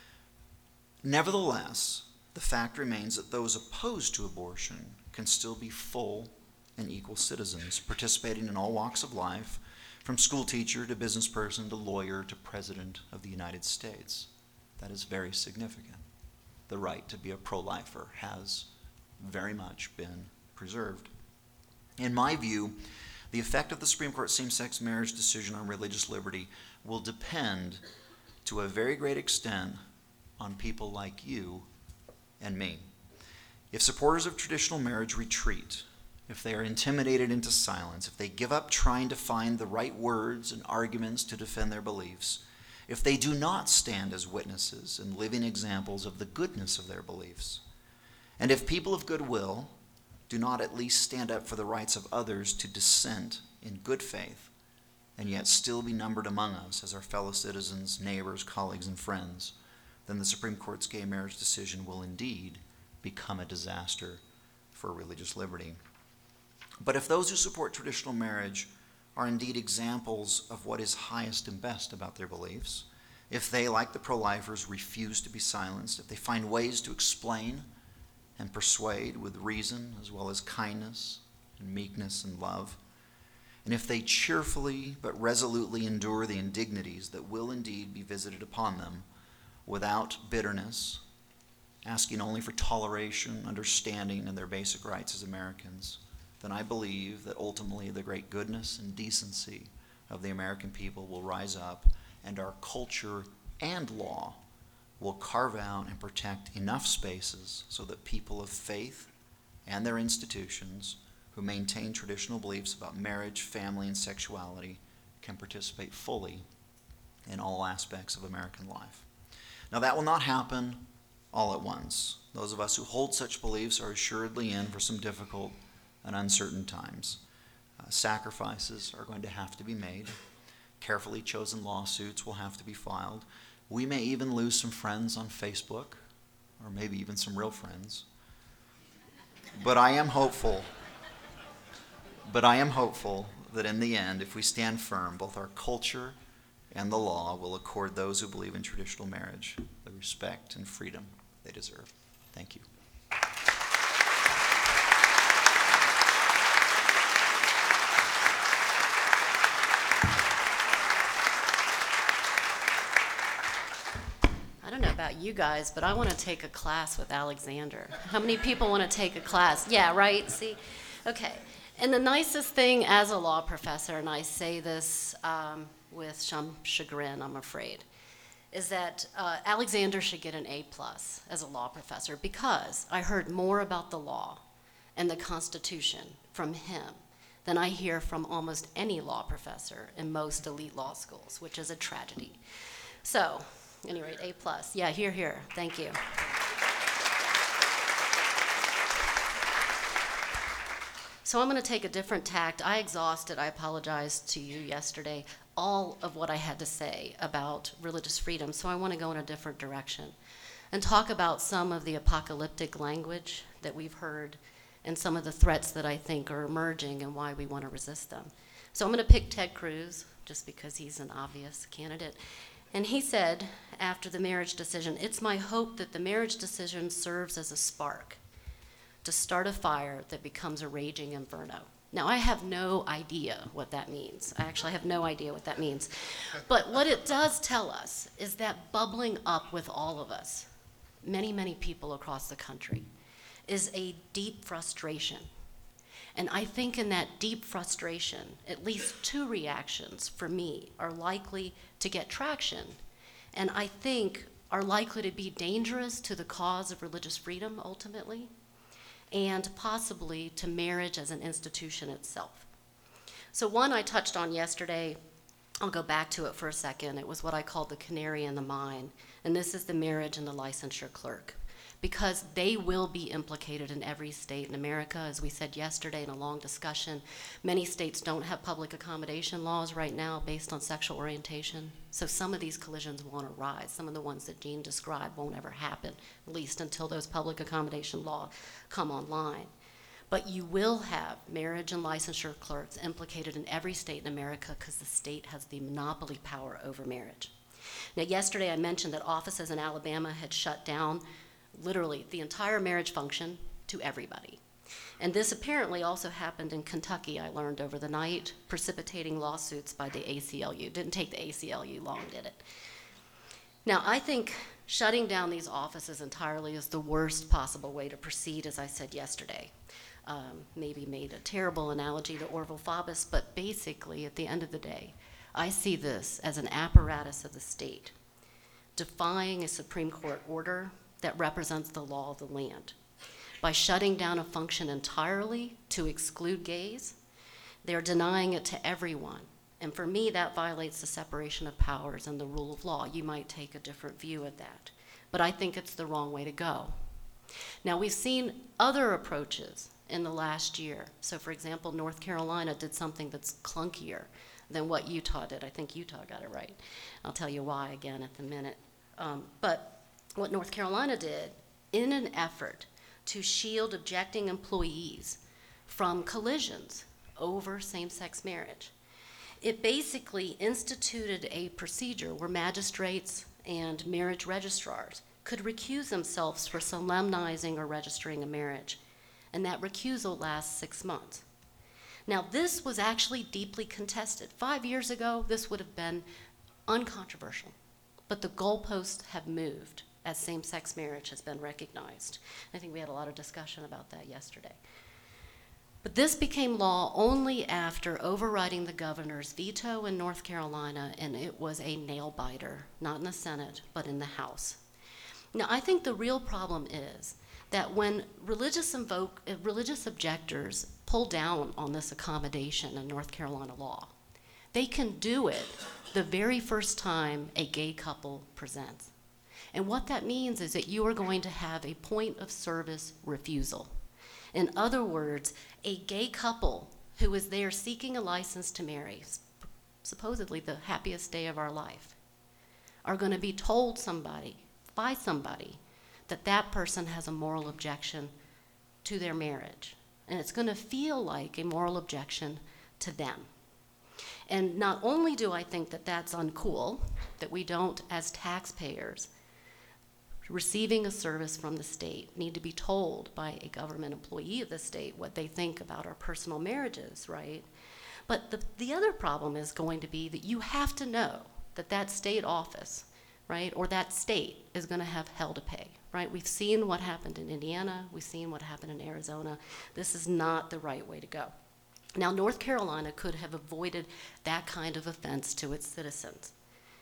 Nevertheless, the fact remains that those opposed to abortion can still be full and equal citizens, participating in all walks of life, from school teacher to business person to lawyer to president of the United States. That is very significant. The right to be a pro-lifer has very much been preserved. In my view, the effect of the Supreme Court same-sex marriage decision on religious liberty will depend to a very great extent on people like you and me. If supporters of traditional marriage retreat, if they are intimidated into silence, if they give up trying to find the right words and arguments to defend their beliefs, if they do not stand as witnesses and living examples of the goodness of their beliefs, and if people of goodwill do not at least stand up for the rights of others to dissent in good faith, and yet still be numbered among us as our fellow citizens, neighbors, colleagues, and friends, then the Supreme Court's gay marriage decision will indeed become a disaster for religious liberty. But if those who support traditional marriage are indeed examples of what is highest and best about their beliefs, if they, like the pro-lifers, refuse to be silenced, if they find ways to explain and persuade with reason as well as kindness and meekness and love, and if they cheerfully but resolutely endure the indignities that will indeed be visited upon them without bitterness, asking only for toleration, understanding, and their basic rights as Americans, then I believe that ultimately the great goodness and decency of the American people will rise up, and our culture and law will carve out and protect enough spaces so that people of faith and their institutions who maintain traditional beliefs about marriage, family, and sexuality can participate fully in all aspects of American life. Now, that will not happen all at once. Those of us who hold such beliefs are assuredly in for some difficult and uncertain times. Sacrifices are going to have to be made. Carefully chosen lawsuits will have to be filed. We may even lose some friends on Facebook, or maybe even some real friends. But I am hopeful that in the end, if we stand firm, both our culture and the law will accord those who believe in traditional marriage the respect and freedom they deserve. Thank you. I don't know about you guys, but I want to take a class with Alexander. How many people want to take a class? Yeah, right? See? Okay. And the nicest thing as a law professor, and I say this with some chagrin, I'm afraid, is that Alexander should get an A+ as a law professor, because I heard more about the law and the Constitution from him than I hear from almost any law professor in most elite law schools, which is a tragedy. So, at any rate, A+. Yeah, here. Thank you. So I'm going to take a different tact. I exhausted, I apologize to you yesterday, all of what I had to say about religious freedom. So I want to go in a different direction and talk about some of the apocalyptic language that we've heard and some of the threats that I think are emerging and why we want to resist them. So I'm going to pick Ted Cruz, just because he's an obvious candidate. And he said, after the marriage decision, "It's my hope that the marriage decision serves as a spark to start a fire that becomes a raging inferno." Now, I have no idea what that means. I actually have no idea what that means. But what it does tell us is that bubbling up with all of us, many, many people across the country, is a deep frustration. And I think in that deep frustration, at least two reactions for me are likely to get traction, and I think are likely to be dangerous to the cause of religious freedom ultimately, and possibly to marriage as an institution itself. So one I touched on yesterday, I'll go back to it for a second. It was what I called the canary in the mine, and this is the marriage and the licensure clerk, because they will be implicated in every state in America. As we said yesterday in a long discussion, many states don't have public accommodation laws right now based on sexual orientation. So some of these collisions won't arise. Some of the ones that Jean described won't ever happen, at least until those public accommodation laws come online. But you will have marriage and licensure clerks implicated in every state in America because the state has the monopoly power over marriage. Now, yesterday I mentioned that offices in Alabama had shut down literally the entire marriage function to everybody. And this apparently also happened in Kentucky, I learned over the night, precipitating lawsuits by the ACLU. Didn't take the ACLU long, did it? Now, I think shutting down these offices entirely is the worst possible way to proceed, as I said yesterday. maybe made a terrible analogy to Orville Faubus, but basically, at the end of the day, I see this as an apparatus of the state, defying a Supreme Court order that represents the law of the land. By shutting down a function entirely to exclude gays, they're denying it to everyone. And for me, that violates the separation of powers and the rule of law. You might take a different view of that, but I think it's the wrong way to go. Now, we've seen other approaches in the last year. So, for example, North Carolina did something that's clunkier than what Utah did. I think Utah got it right. I'll tell you why again at the minute. But what North Carolina did, in an effort to shield objecting employees from collisions over same-sex marriage, it basically instituted a procedure where magistrates and marriage registrars could recuse themselves for solemnizing or registering a marriage, and that recusal lasts 6 months. Now, this was actually deeply contested. 5 years ago, this would have been uncontroversial, but the goalposts have moved as same-sex marriage has been recognized. I think we had a lot of discussion about that yesterday. But this became law only after overriding the governor's veto in North Carolina, and it was a nail-biter, not in the Senate, but in the House. Now, I think the real problem is that when religious objectors pull down on this accommodation in North Carolina law, they can do it the very first time a gay couple presents. And what that means is that you are going to have a point of service refusal. In other words, a gay couple who is there seeking a license to marry, supposedly the happiest day of our life, are going to be told by somebody that that person has a moral objection to their marriage. And it's going to feel like a moral objection to them. And not only do I think that that's uncool, that we don't, as taxpayers, receiving a service from the state, need to be told by a government employee of the state what they think about our personal marriages, right? But the other problem is going to be that you have to know that that state office, right, or that state is going to have hell to pay, right? We've seen what happened in Indiana. We've seen what happened in Arizona. This is not the right way to go. Now, North Carolina could have avoided that kind of offense to its citizens.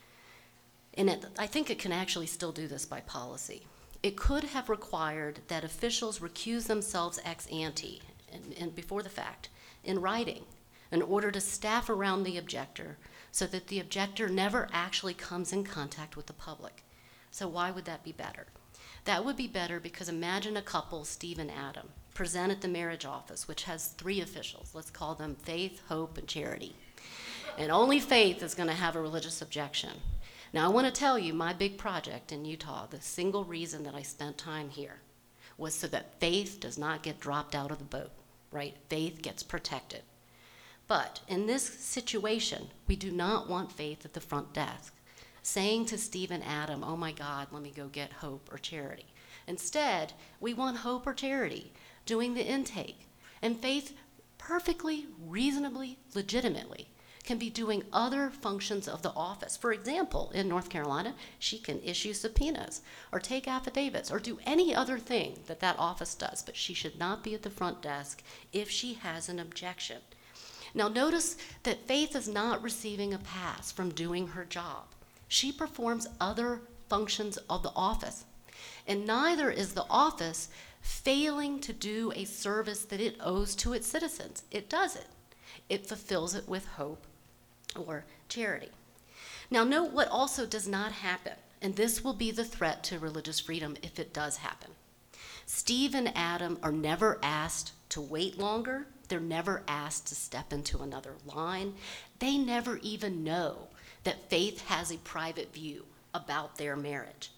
And I think it can actually still do this by policy. It could have required that officials recuse themselves ex ante, and before the fact, in writing, in order to staff around the objector so that the objector never actually comes in contact with the public. So why would that be better? That would be better because imagine a couple, Steve and Adam, present at the marriage office, which has 3 officials. Let's call them Faith, Hope, and Charity. And only Faith is going to have a religious objection. Now, I want to tell you, my big project in Utah, the single reason that I spent time here was so that Faith does not get dropped out of the boat, right? Faith gets protected. But in this situation, we do not want Faith at the front desk saying to Steve and Adam, oh my God, let me go get Hope or Charity. Instead, we want Hope or Charity doing the intake. And Faith perfectly, reasonably, legitimately can be doing other functions of the office. For example, in North Carolina, she can issue subpoenas or take affidavits or do any other thing that that office does, but she should not be at the front desk if she has an objection. Now notice that Faith is not receiving a pass from doing her job. She performs other functions of the office, and neither is the office failing to do a service that it owes to its citizens. It does it. It fulfills it with Hope or Charity. Now note what also does not happen, and this will be the threat to religious freedom if it does happen. Steve and Adam are never asked to wait longer. They're never asked to step into another line. They never even know that Faith has a private view about their marriage.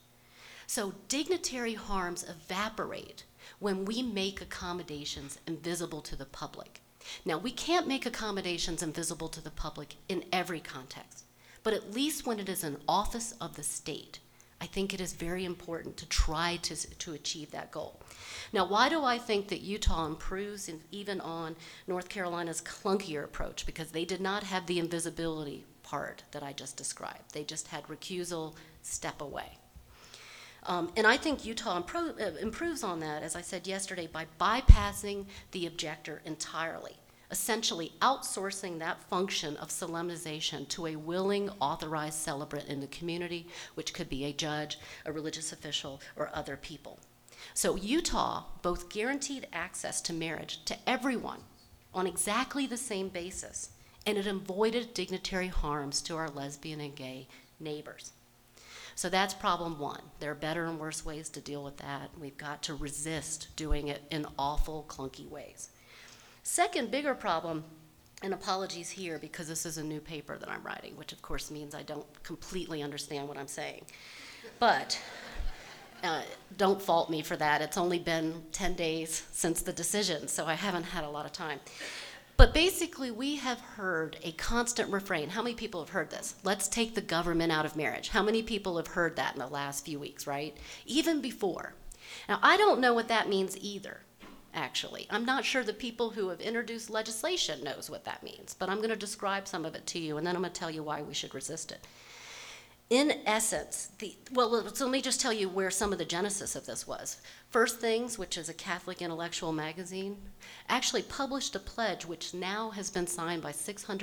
So dignitary harms evaporate when we make accommodations invisible to the public. Now, we can't make accommodations invisible to the public in every context, but at least when it is an office of the state, I think it is very important to try to achieve that goal. Now, why do I think that Utah improves even on North Carolina's clunkier approach? Because they did not have the invisibility part that I just described. They just had recusal, step away. And I think Utah improves on that, as I said yesterday, by bypassing the objector entirely, essentially outsourcing that function of solemnization to a willing, authorized celebrant in the community, which could be a judge, a religious official, or other people. So Utah both guaranteed access to marriage to everyone on exactly the same basis, and it avoided dignitary harms to our lesbian and gay neighbors. So that's problem one. There are better and worse ways to deal with that. We've got to resist doing it in awful, clunky ways. Second bigger problem, and apologies here because this is a new paper that I'm writing, which of course means I don't completely understand what I'm saying. But don't fault me for that. It's only been 10 days since the decision, so I haven't had a lot of time. But basically, we have heard a constant refrain. How many people have heard this? Let's take the government out of marriage. How many people have heard that in the last few weeks, right? Even before. Now, I don't know what that means either, actually. I'm not sure the people who have introduced legislation knows what that means, but I'm going to describe some of it to you, and then I'm going to tell you why we should resist it. In essence, so let me just tell you where some of the genesis of this was. First Things, which is a Catholic intellectual magazine, actually published a pledge which now has been signed by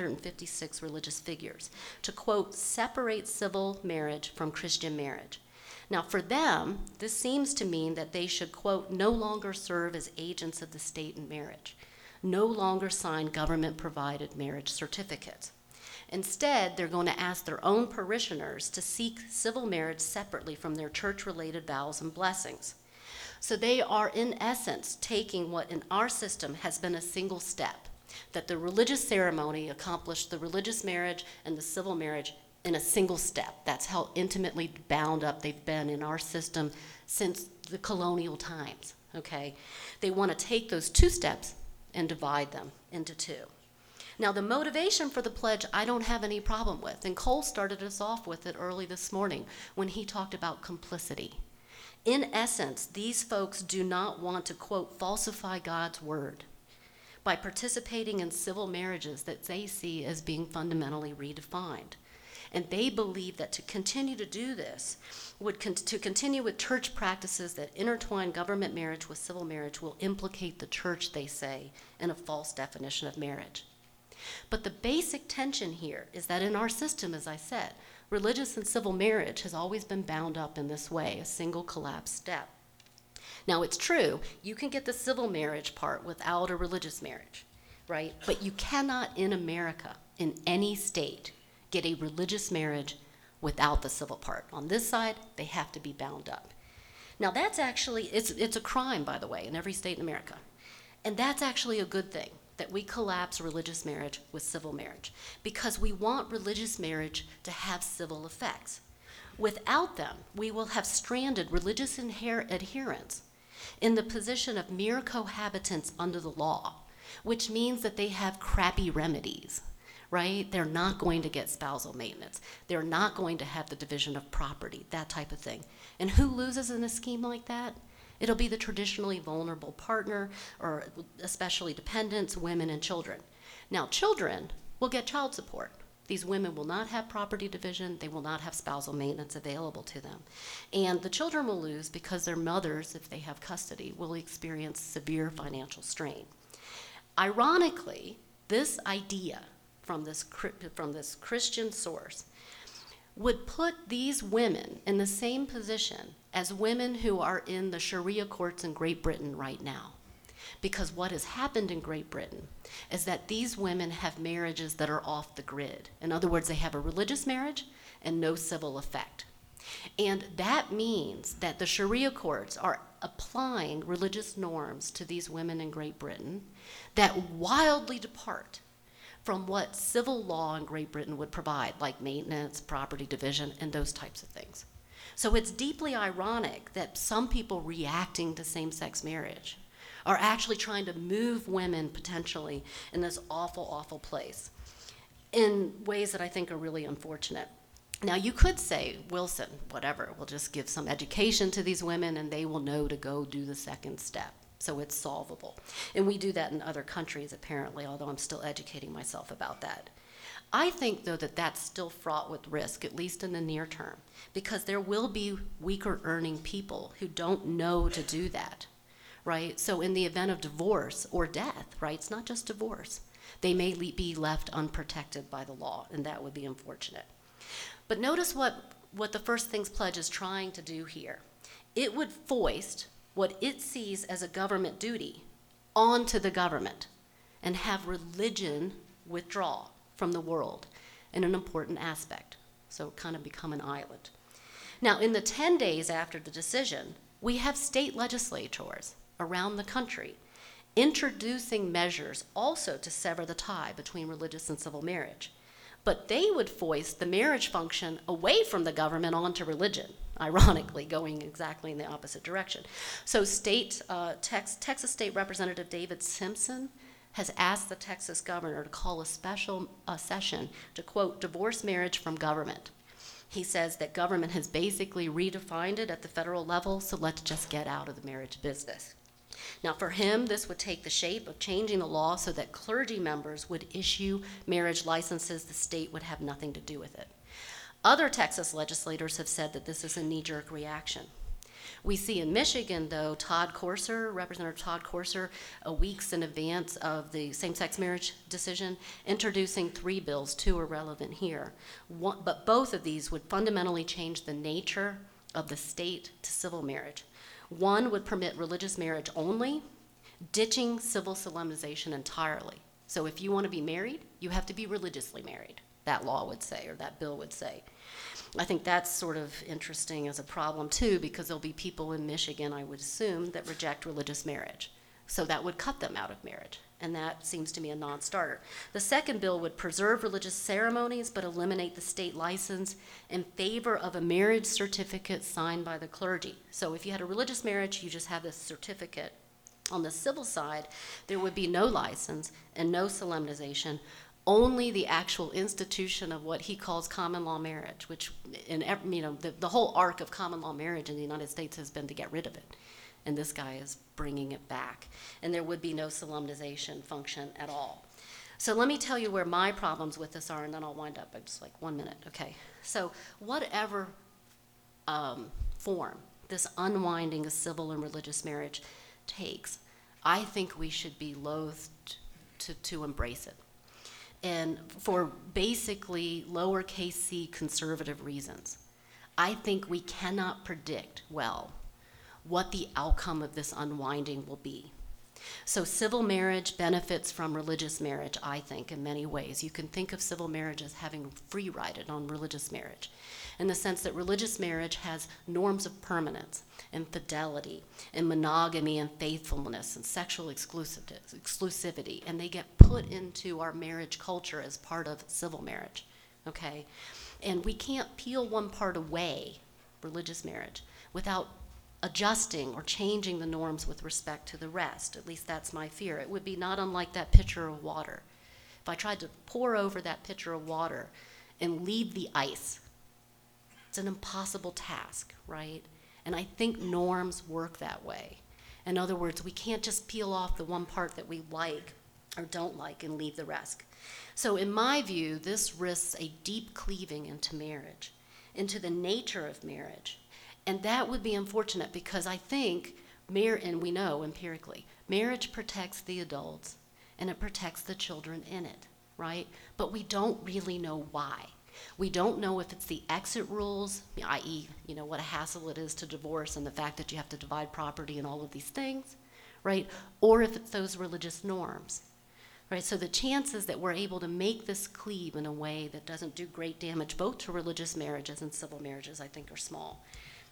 656 religious figures to, quote, separate civil marriage from Christian marriage. Now, for them, this seems to mean that they should, quote, no longer serve as agents of the state in marriage, no longer sign government-provided marriage certificates. Instead, they're going to ask their own parishioners to seek civil marriage separately from their church-related vows and blessings. So they are, in essence, taking what in our system has been a single step, that the religious ceremony accomplished the religious marriage and the civil marriage in a single step. That's how intimately bound up they've been in our system since the colonial times, okay? They want to take those two steps and divide them into two. Now, the motivation for the pledge, I don't have any problem with. And Cole started us off with it early this morning when he talked about complicity. In essence, these folks do not want to, quote, falsify God's word by participating in civil marriages that they see as being fundamentally redefined. And they believe that to continue to do this, to continue with church practices that intertwine government marriage with civil marriage will implicate the church, they say, in a false definition of marriage. But the basic tension here is that in our system, as I said, religious and civil marriage has always been bound up in this way, a single collapsed step. Now, it's true, you can get the civil marriage part without a religious marriage, right? But you cannot in America, in any state, get a religious marriage without the civil part. On this side, they have to be bound up. Now, that's actually, it's a crime, by the way, in every state in America. And that's actually a good thing, that we collapse religious marriage with civil marriage, because we want religious marriage to have civil effects. Without them, we will have stranded religious adherents in the position of mere cohabitants under the law, which means that they have crappy remedies, right? They're not going to get spousal maintenance. They're not going to have the division of property, that type of thing. And who loses in a scheme like that? It'll be the traditionally vulnerable partner, or especially dependents, women, and children. Now, children will get child support. These women will not have property division. They will not have spousal maintenance available to them. And the children will lose because their mothers, if they have custody, will experience severe financial strain. Ironically, this idea from this Christian source would put these women in the same position as women who are in the Sharia courts in Great Britain right now. Because what has happened in Great Britain is that these women have marriages that are off the grid. In other words, they have a religious marriage and no civil effect. And that means that the Sharia courts are applying religious norms to these women in Great Britain that wildly depart from what civil law in Great Britain would provide, like maintenance, property division, and those types of things. So it's deeply ironic that some people reacting to same-sex marriage are actually trying to move women potentially in this awful, awful place in ways that I think are really unfortunate. Now, you could say, Wilson, whatever, we'll just give some education to these women and they will know to go do the second step. So it's solvable. And we do that in other countries, apparently, although I'm still educating myself about that. I think, though, that that's still fraught with risk, at least in the near term, because there will be weaker earning people who don't know to do that, right? So in the event of divorce or death, right, it's not just divorce, they may be left unprotected by the law, and that would be unfortunate. But notice what the First Things Pledge is trying to do here. It would foist what it sees as a government duty onto the government and have religion withdraw from the world in an important aspect. So kind of become an island. Now, in the 10 days after the decision, we have state legislatures around the country introducing measures also to sever the tie between religious and civil marriage. But they would foist the marriage function away from the government onto religion, ironically, going exactly in the opposite direction. So Texas State Representative David Simpson has asked the Texas governor to call a special session to, quote, divorce marriage from government. He says that government has basically redefined it at the federal level, so let's just get out of the marriage business. Now, for him, this would take the shape of changing the law so that clergy members would issue marriage licenses. The state would have nothing to do with it. Other Texas legislators have said that this is a knee-jerk reaction. We see in Michigan, though, Representative Todd Courser, weeks in advance of the same-sex marriage decision, introducing 3 bills. 2 are relevant here. But both of these would fundamentally change the nature of the state to civil marriage. One would permit religious marriage only, ditching civil solemnization entirely. So if you want to be married, you have to be religiously married, that law would say, or that bill would say. I think that's sort of interesting as a problem, too, because there'll be people in Michigan, I would assume, that reject religious marriage. So that would cut them out of marriage, and that seems to me a non-starter. The second bill would preserve religious ceremonies but eliminate the state license in favor of a marriage certificate signed by the clergy. So if you had a religious marriage, you just have this certificate. On the civil side, there would be no license and no solemnization, only the actual institution of what he calls common law marriage, which the whole arc of common law marriage in the United States has been to get rid of it. And this guy is bringing it back. And there would be no solemnization function at all. So let me tell you where my problems with this are, and then I'll wind up in just like 1 minute. Okay. So whatever form this unwinding of civil and religious marriage takes, I think we should be loath to embrace it. And for basically lowercase c conservative reasons. I think we cannot predict well what the outcome of this unwinding will be. So civil marriage benefits from religious marriage, I think, in many ways. You can think of civil marriage as having free-rided on religious marriage, in the sense that religious marriage has norms of permanence and fidelity and monogamy and faithfulness and sexual exclusivity, and they get put into our marriage culture as part of civil marriage, okay? And we can't peel one part away, religious marriage, without adjusting or changing the norms with respect to the rest. At least that's my fear. It would be not unlike that pitcher of water. If I tried to pour over that pitcher of water and leave the ice, it's an impossible task, right? And I think norms work that way. In other words, we can't just peel off the one part that we like or don't like and leave the rest. So in my view, this risks a deep cleaving into marriage, into the nature of marriage. And that would be unfortunate because I think, and we know empirically, marriage protects the adults and it protects the children in it, right? But we don't really know why. We don't know if it's the exit rules, i.e., what a hassle it is to divorce and the fact that you have to divide property and all of these things, right? Or if it's those religious norms, right? So the chances that we're able to make this cleave in a way that doesn't do great damage both to religious marriages and civil marriages, I think, are small.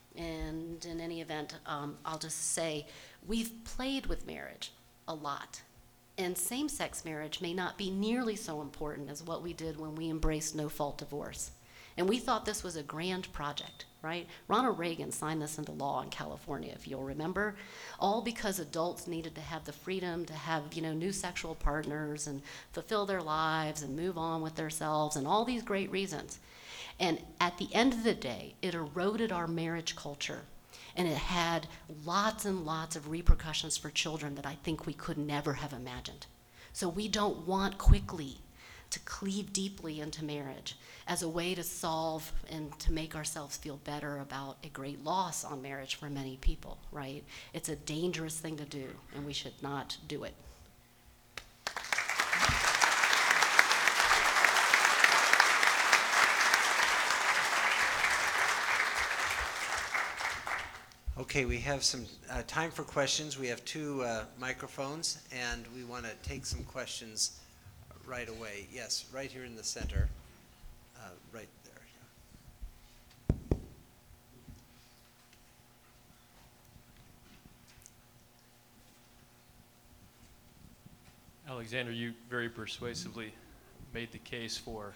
And in any event, I'll just say we've played with marriage a lot. And same-sex marriage may not be nearly so important as what we did when we embraced no-fault divorce. And we thought this was a grand project, right? Ronald Reagan signed this into law in California, if you'll remember, all because adults needed to have the freedom to have, new sexual partners and fulfill their lives and move on with themselves and all these great reasons. And at the end of the day, it eroded our marriage culture, and it had lots and lots of repercussions for children that I think we could never have imagined. So we don't want quickly to cleave deeply into marriage as a way to solve and to make ourselves feel better about a great loss on marriage for many people, right? It's a dangerous thing to do, and we should not do it. Okay, we have some time for questions. We have two microphones, and we want to take some questions right away. Yes, right here in the center, right there. Alexander, you very persuasively made the case for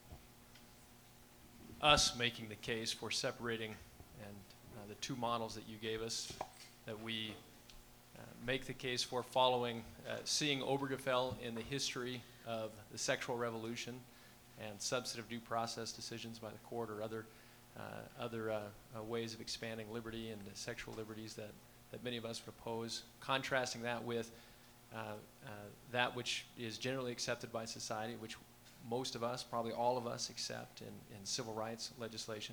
us making the case for separating, and the two models that you gave us, that we make the case for following, seeing Obergefell in the history of the sexual revolution and substantive due process decisions by the court, or other ways of expanding liberty and sexual liberties that many of us would oppose, contrasting that with that which is generally accepted by society, which most of us, probably all of us, accept in civil rights legislation.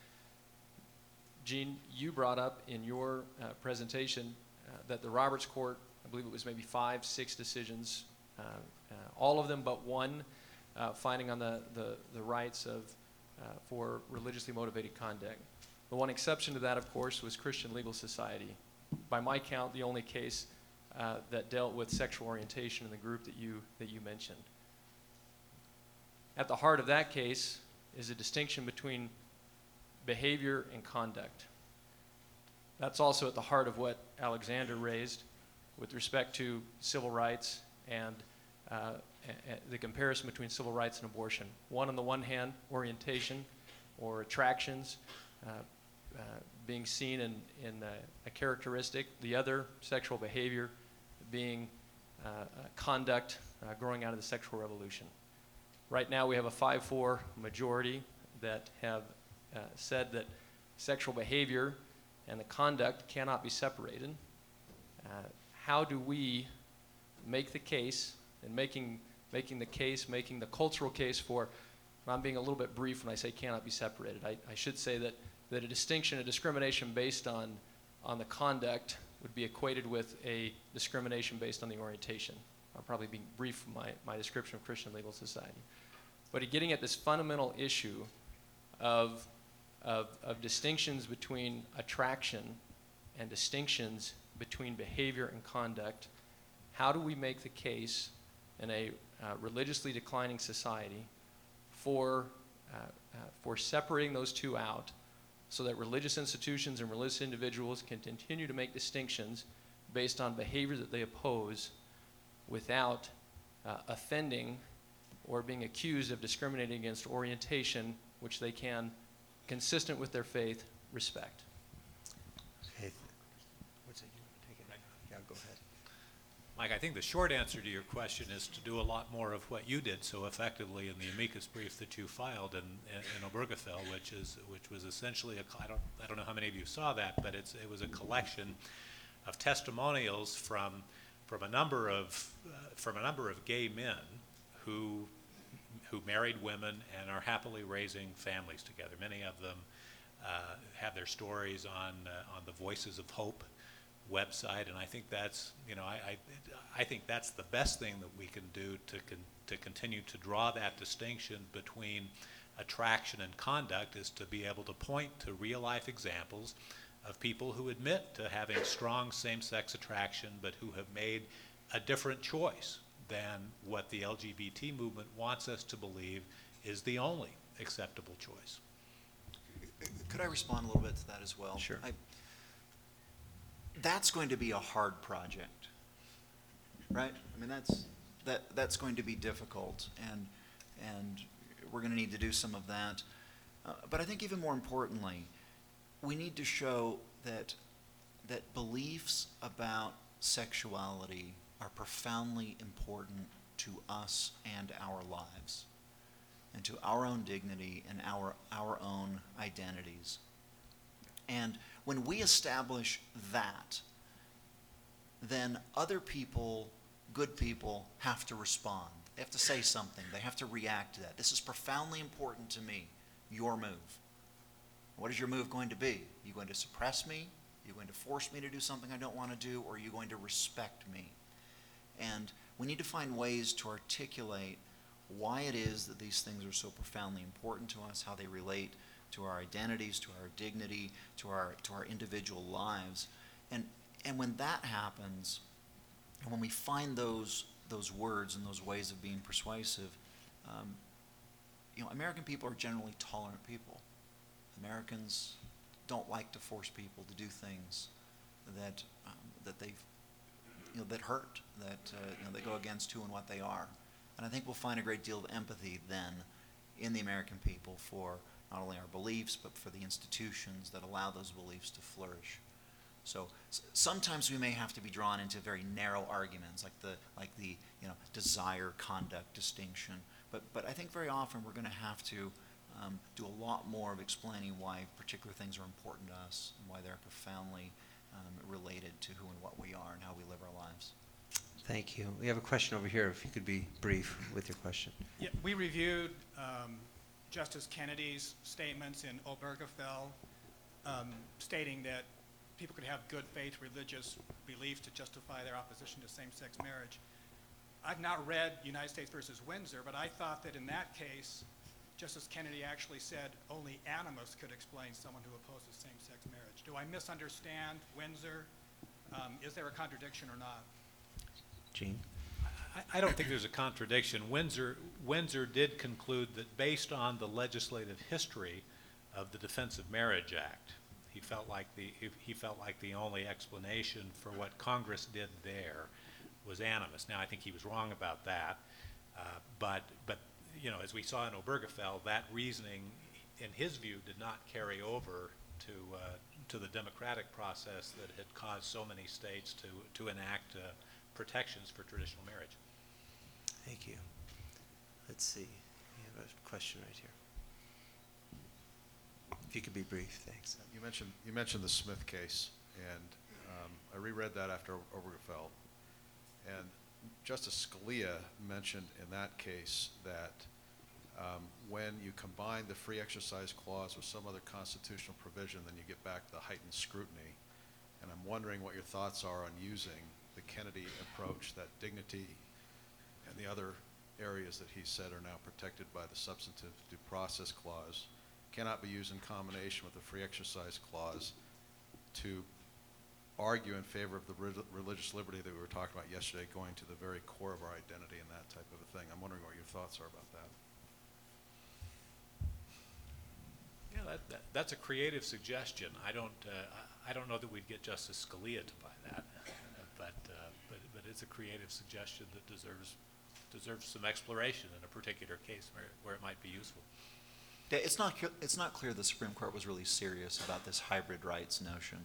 Gene, you brought up in your presentation that the Roberts Court, I believe it was maybe 5-6 decisions, all of them but one, finding on the rights of for religiously motivated conduct. The one exception to that, of course, was Christian Legal Society. By my count, the only case that dealt with sexual orientation in the group that you mentioned. At the heart of that case is a distinction between behavior and conduct. That's also at the heart of what Alexander raised with respect to civil rights and the comparison between civil rights and abortion. One, on the one hand, orientation or attractions being seen in a characteristic. The other, sexual behavior, being conduct growing out of the sexual revolution. Right now we have a 5-4 majority that have said that sexual behavior and the conduct cannot be separated. How do we make the case, and making the cultural case for, I'm being a little bit brief when I say cannot be separated. I should say that a distinction, a discrimination based on the conduct would be equated with a discrimination based on the orientation. I'll probably be brief in my description of Christian Legal Society. But getting at this fundamental issue of distinctions between attraction and distinctions between behavior and conduct, how do we make the case in a religiously declining society for separating those two out so that religious institutions and religious individuals can continue to make distinctions based on behavior that they oppose without offending or being accused of discriminating against orientation, which they can, consistent with their faith, respect. Okay. What's it? You want to take it? Yeah, go ahead. Mike, I think the short answer to your question is to do a lot more of what you did so effectively in the amicus brief that you filed in Obergefell, which was essentially I don't know how many of you saw that, but it was a collection of testimonials from a number of gay men who married women and are happily raising families together. Many of them have their stories on the Voices of Hope website, and I think that's I think that's the best thing that we can do to continue to draw that distinction between attraction and conduct, is to be able to point to real life examples of people who admit to having strong same-sex attraction but who have made a different choice than what the LGBT movement wants us to believe is the only acceptable choice. Could I respond a little bit to that as well? Sure. That's going to be a hard project, right? I mean, that's going to be difficult, and we're going to need to do some of that. But I think even more importantly, we need to show that beliefs about sexuality are profoundly important to us and our lives, and to our own dignity and our own identities. And when we establish that, then other people, good people, have to respond. They have to say something. They have to react to that. This is profoundly important to me, your move. What is your move going to be? Are you going to suppress me? Are you going to force me to do something I don't want to do? Or are you going to respect me? And we need to find ways to articulate why it is that these things are so profoundly important to us, how they relate to our identities, to our dignity, to our individual lives. And when that happens, and when we find those words and those ways of being persuasive, American people are generally tolerant people. Americans don't like to force people to do things that that hurt, that go against who and what they are. And I think we'll find a great deal of empathy then in the American people for not only our beliefs, but for the institutions that allow those beliefs to flourish. So sometimes we may have to be drawn into very narrow arguments, like the desire conduct distinction. But I think very often we're going to have to do a lot more of explaining why particular things are important to us and why they're profoundly related to who and what we are and how we live our lives. Thank you. We have a question over here, if you could be brief with your question. Yeah, we reviewed Justice Kennedy's statements in Obergefell, stating that people could have good faith religious beliefs to justify their opposition to same-sex marriage. I've not read United States versus Windsor, but I thought that in that case, Justice Kennedy actually said only animus could explain someone who opposes same-sex marriage. Do I misunderstand Windsor? Is there a contradiction or not? Gene? I don't think there's a contradiction. Windsor did conclude that based on the legislative history of the Defense of Marriage Act, he felt like the only explanation for what Congress did there was animus. Now, I think he was wrong about that, but as we saw in Obergefell, that reasoning, in his view, did not carry over to the democratic process that had caused so many states to enact protections for traditional marriage. Thank you. Let's see. We have a question right here. If you could be brief, thanks. You mentioned the Smith case, and I reread that after Obergefell, and Justice Scalia mentioned in that case that when you combine the free exercise clause with some other constitutional provision, then you get back the heightened scrutiny. And I'm wondering what your thoughts are on using the Kennedy approach, that dignity and the other areas that he said are now protected by the substantive due process clause cannot be used in combination with the free exercise clause to argue in favor of the religious liberty that we were talking about yesterday, going to the very core of our identity and that type of a thing. I'm wondering what your thoughts are about that. Yeah, that's a creative suggestion. I don't know that we'd get Justice Scalia to buy that, but it's a creative suggestion that deserves some exploration in a particular case where it might be useful. Yeah, it's not clear the Supreme Court was really serious about this hybrid rights notion.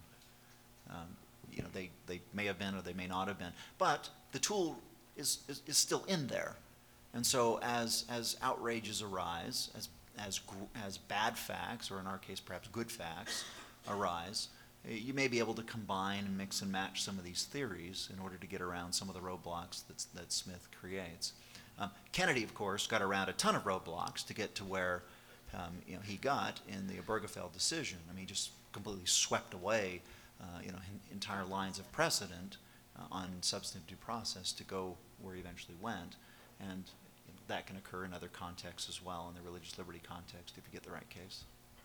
They may have been or they may not have been, but the tool is still in there. And so as outrages arise, as bad facts, or in our case perhaps good facts, arise, you may be able to combine and mix and match some of these theories in order to get around some of the roadblocks that Smith creates. Kennedy, of course, got around a ton of roadblocks to get to where he got in the Obergefell decision. I mean, he just completely swept away entire lines of precedent on substantive due process to go where he eventually went. And that can occur in other contexts as well, in the religious liberty context, if you get the right case.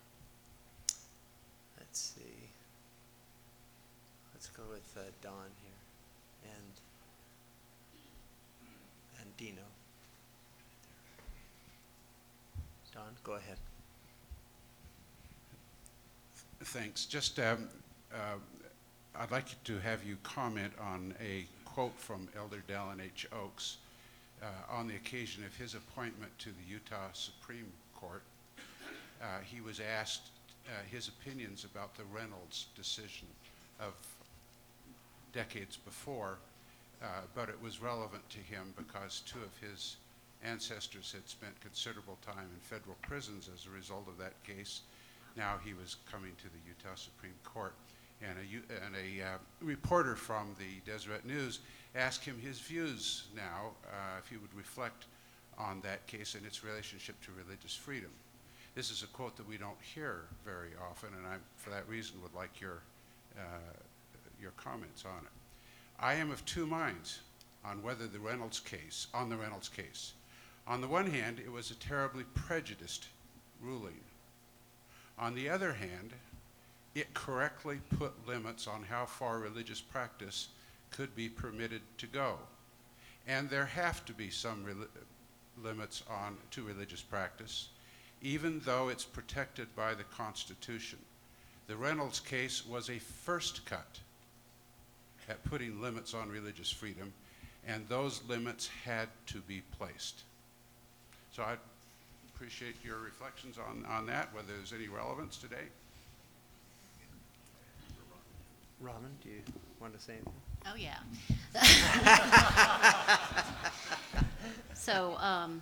Let's see. Let's go with Don here, and Dino. Don, go ahead. Thanks. Just I'd like to have you comment on a quote from Elder Dallin H. Oaks on the occasion of his appointment to the Utah Supreme Court. He was asked his opinions about the Reynolds decision of decades before, but it was relevant to him because two of his ancestors had spent considerable time in federal prisons as a result of that case. Now he was coming to the Utah Supreme Court, and a reporter from the Deseret News asked him his views now, if he would reflect on that case and its relationship to religious freedom. This is a quote that we don't hear very often, and I, for that reason, would like your comments on it. I am of two minds on whether the Reynolds case. On the one hand, it was a terribly prejudiced ruling. On the other hand, it correctly put limits on how far religious practice could be permitted to go. And there have to be some limits to religious practice, even though it's protected by the Constitution. The Reynolds case was a first cut at putting limits on religious freedom, and those limits had to be placed. So I appreciate your reflections on that, whether there's any relevance today. Robin, do you want to say anything? Oh, yeah. So,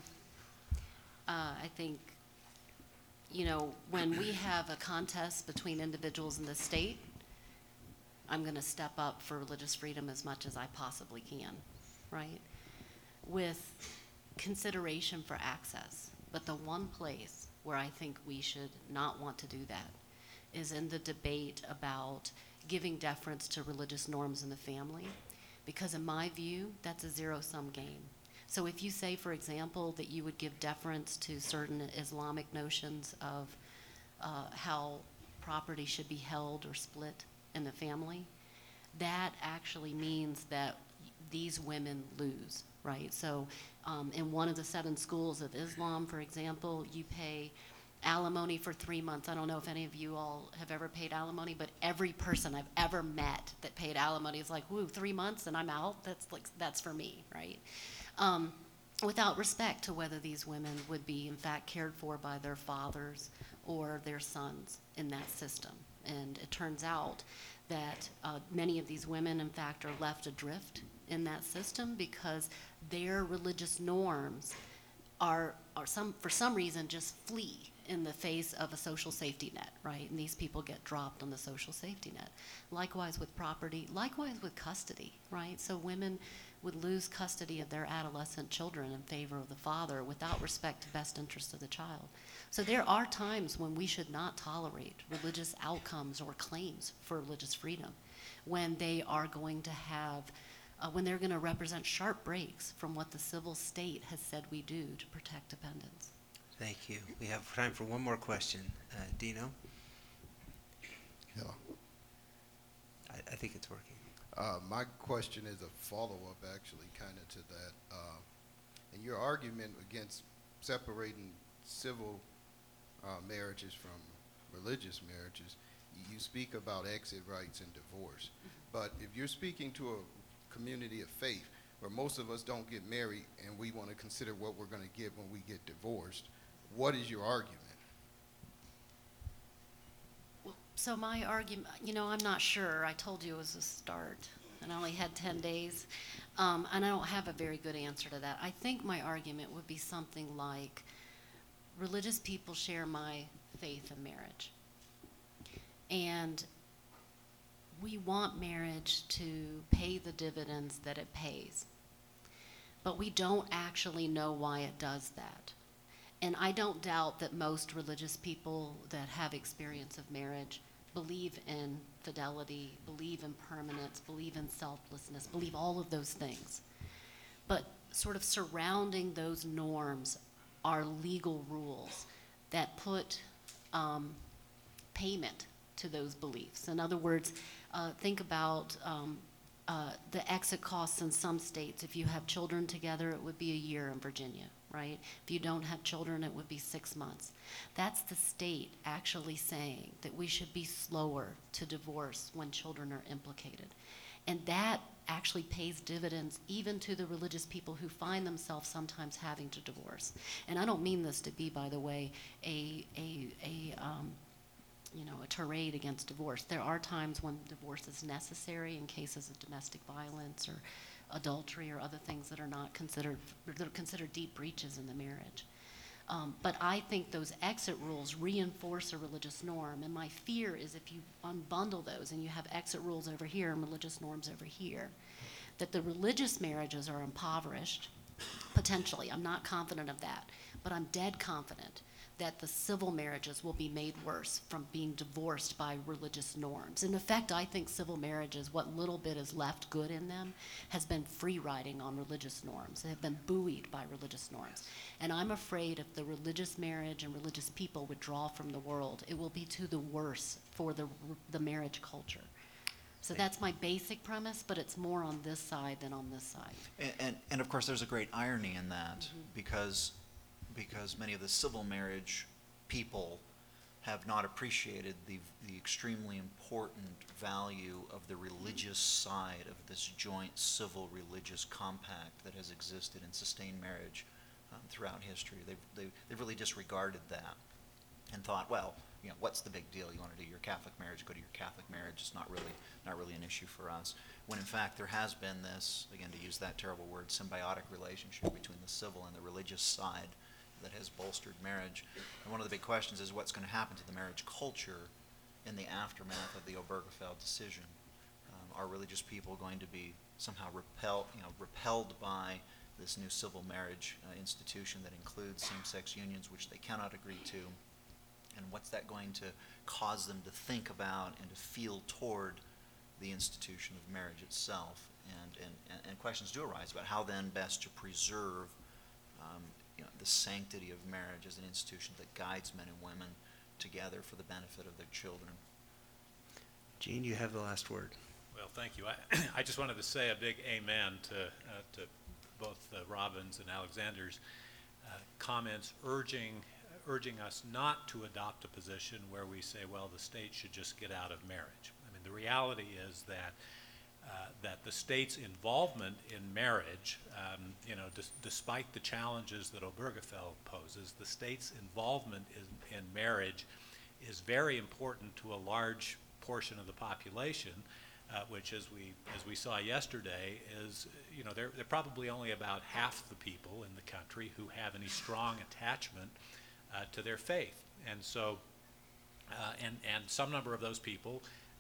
I think, you know, when we have a contest between individuals in the state, I'm going to step up for religious freedom as much as I possibly can, right? With consideration for access. But the one place where I think we should not want to do that is in the debate about giving deference to religious norms in the family, because in my view, that's a zero-sum game. So if you say, for example, that you would give deference to certain Islamic notions of how property should be held or split in the family, that actually means that these women lose, right? So in one of the 7 schools of Islam, for example, you pay alimony for 3 months. I don't know if any of you all have ever paid alimony, but every person I've ever met that paid alimony is like, woo, 3 months and I'm out? That's for me, right? Without respect to whether these women would be in fact cared for by their fathers or their sons in that system. And it turns out that many of these women in fact are left adrift in that system because their religious norms are for some reason just flee in the face of a social safety net, right? And these people get dropped on the social safety net. Likewise with property, likewise with custody, right? So women would lose custody of their adolescent children in favor of the father without respect to best interest of the child. So there are times when we should not tolerate religious outcomes or claims for religious freedom, when they are going to have when they're going to represent sharp breaks from what the civil state has said we do to protect dependents. Thank you. We have time for one more question. Dino? Hello. I think it's working. My question is a follow-up, actually, kind of to that. In your argument against separating civil marriages from religious marriages, you speak about exit rights and divorce. But if you're speaking to a community of faith where most of us don't get married and we want to consider what we're going to get when we get divorced, what is your argument? Well, so my argument, you know, I'm not sure. I told you it was a start, and I only had 10 days, and I don't have a very good answer to that. I think my argument would be something like, religious people share my faith in marriage, and we want marriage to pay the dividends that it pays, but we don't actually know why it does that. And I don't doubt that most religious people that have experience of marriage believe in fidelity, believe in permanence, believe in selflessness, believe all of those things. But sort of surrounding those norms are legal rules that put payment to those beliefs. In other words, think about the exit costs in some states. If you have children together, it would be a year in Virginia, right? If you don't have children, it would be 6 months. That's the state actually saying that we should be slower to divorce when children are implicated. And that actually pays dividends even to the religious people who find themselves sometimes having to divorce. And I don't mean this to be, by the way, a tirade against divorce. There are times when divorce is necessary in cases of domestic violence or adultery or other things that are not considered, that are considered deep breaches in the marriage. But I think those exit rules reinforce a religious norm, and my fear is if you unbundle those and you have exit rules over here and religious norms over here, that the religious marriages are impoverished Potentially, I'm not confident of that, but I'm dead confident that the civil marriages will be made worse from being divorced by religious norms. In effect, I think civil marriages, what little bit is left good in them, has been free riding on religious norms. They have been buoyed by religious norms. And I'm afraid if the religious marriage and religious people withdraw from the world, it will be to the worse for the marriage culture. So that's my basic premise, but it's more on this side than on this side. And of course, there's a great irony in that, because many of the civil marriage people have not appreciated the extremely important value of the religious side of this joint civil religious compact that has existed and sustained marriage throughout history. They've really disregarded that and thought, well, you know, what's the big deal? You want to do your Catholic marriage, go to your Catholic marriage. It's not really an issue for us. When in fact there has been this, again to use that terrible word, symbiotic relationship between the civil and the religious side that has bolstered marriage. And one of the big questions is what's going to happen to the marriage culture in the aftermath of the Obergefell decision. Are religious people going to be somehow repelled by this new civil marriage institution that includes same-sex unions, which they cannot agree to? And what's that going to cause them to think about and to feel toward the institution of marriage itself? And questions do arise about how then best to preserve the sanctity of marriage as an institution that guides men and women together for the benefit of their children. Gene, you have the last word. Well, thank you. I just wanted to say a big amen to both Robin's and Alexander's comments urging us not to adopt a position where we say, well, the state should just get out of marriage. I mean, the reality is that the state's involvement in marriage, despite the challenges that Obergefell poses, the state's involvement in marriage is very important to a large portion of the population, which, as we saw yesterday, is they're probably only about half the people in the country who have any strong attachment to their faith, and so and some number of those people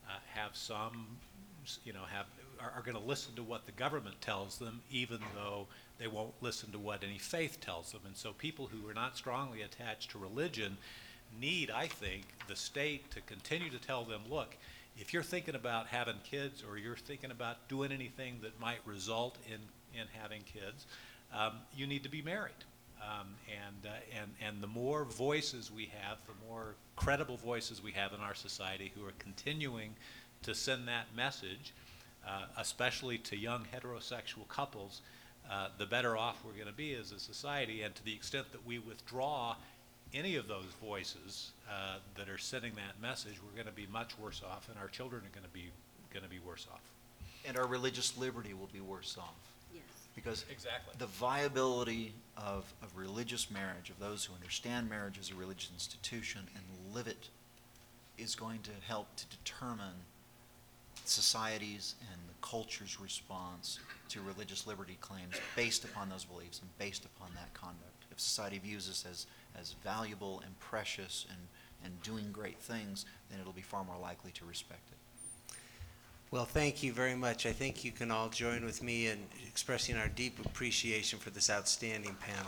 are going to listen to what the government tells them, even though they won't listen to what any faith tells them. And so people who are not strongly attached to religion need, I think, the state to continue to tell them, look, if you're thinking about having kids or you're thinking about doing anything that might result in having kids, you need to be married. And the more voices we have, the more credible voices we have in our society who are continuing to send that message, especially to young heterosexual couples, the better off we're going to be as a society. And to the extent that we withdraw any of those voices that are sending that message, we're going to be much worse off, and our children are going to be worse off. And our religious liberty will be worse off. Yes. Because Exactly. the viability of religious marriage, of those who understand marriage as a religious institution and live it, is going to help to determine society's and the culture's response to religious liberty claims based upon those beliefs and based upon that conduct. If society views us as valuable and precious and doing great things, then it'll be far more likely to respect it. Well, thank you very much. I think you can all join with me in expressing our deep appreciation for this outstanding panel.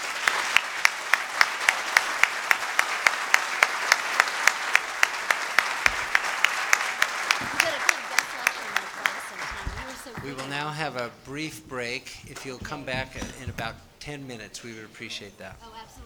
You did a good best lecture in my class sometime. You were so We good. will now have a brief break. If you'll come back in about 10 minutes, we would appreciate that. Oh, absolutely.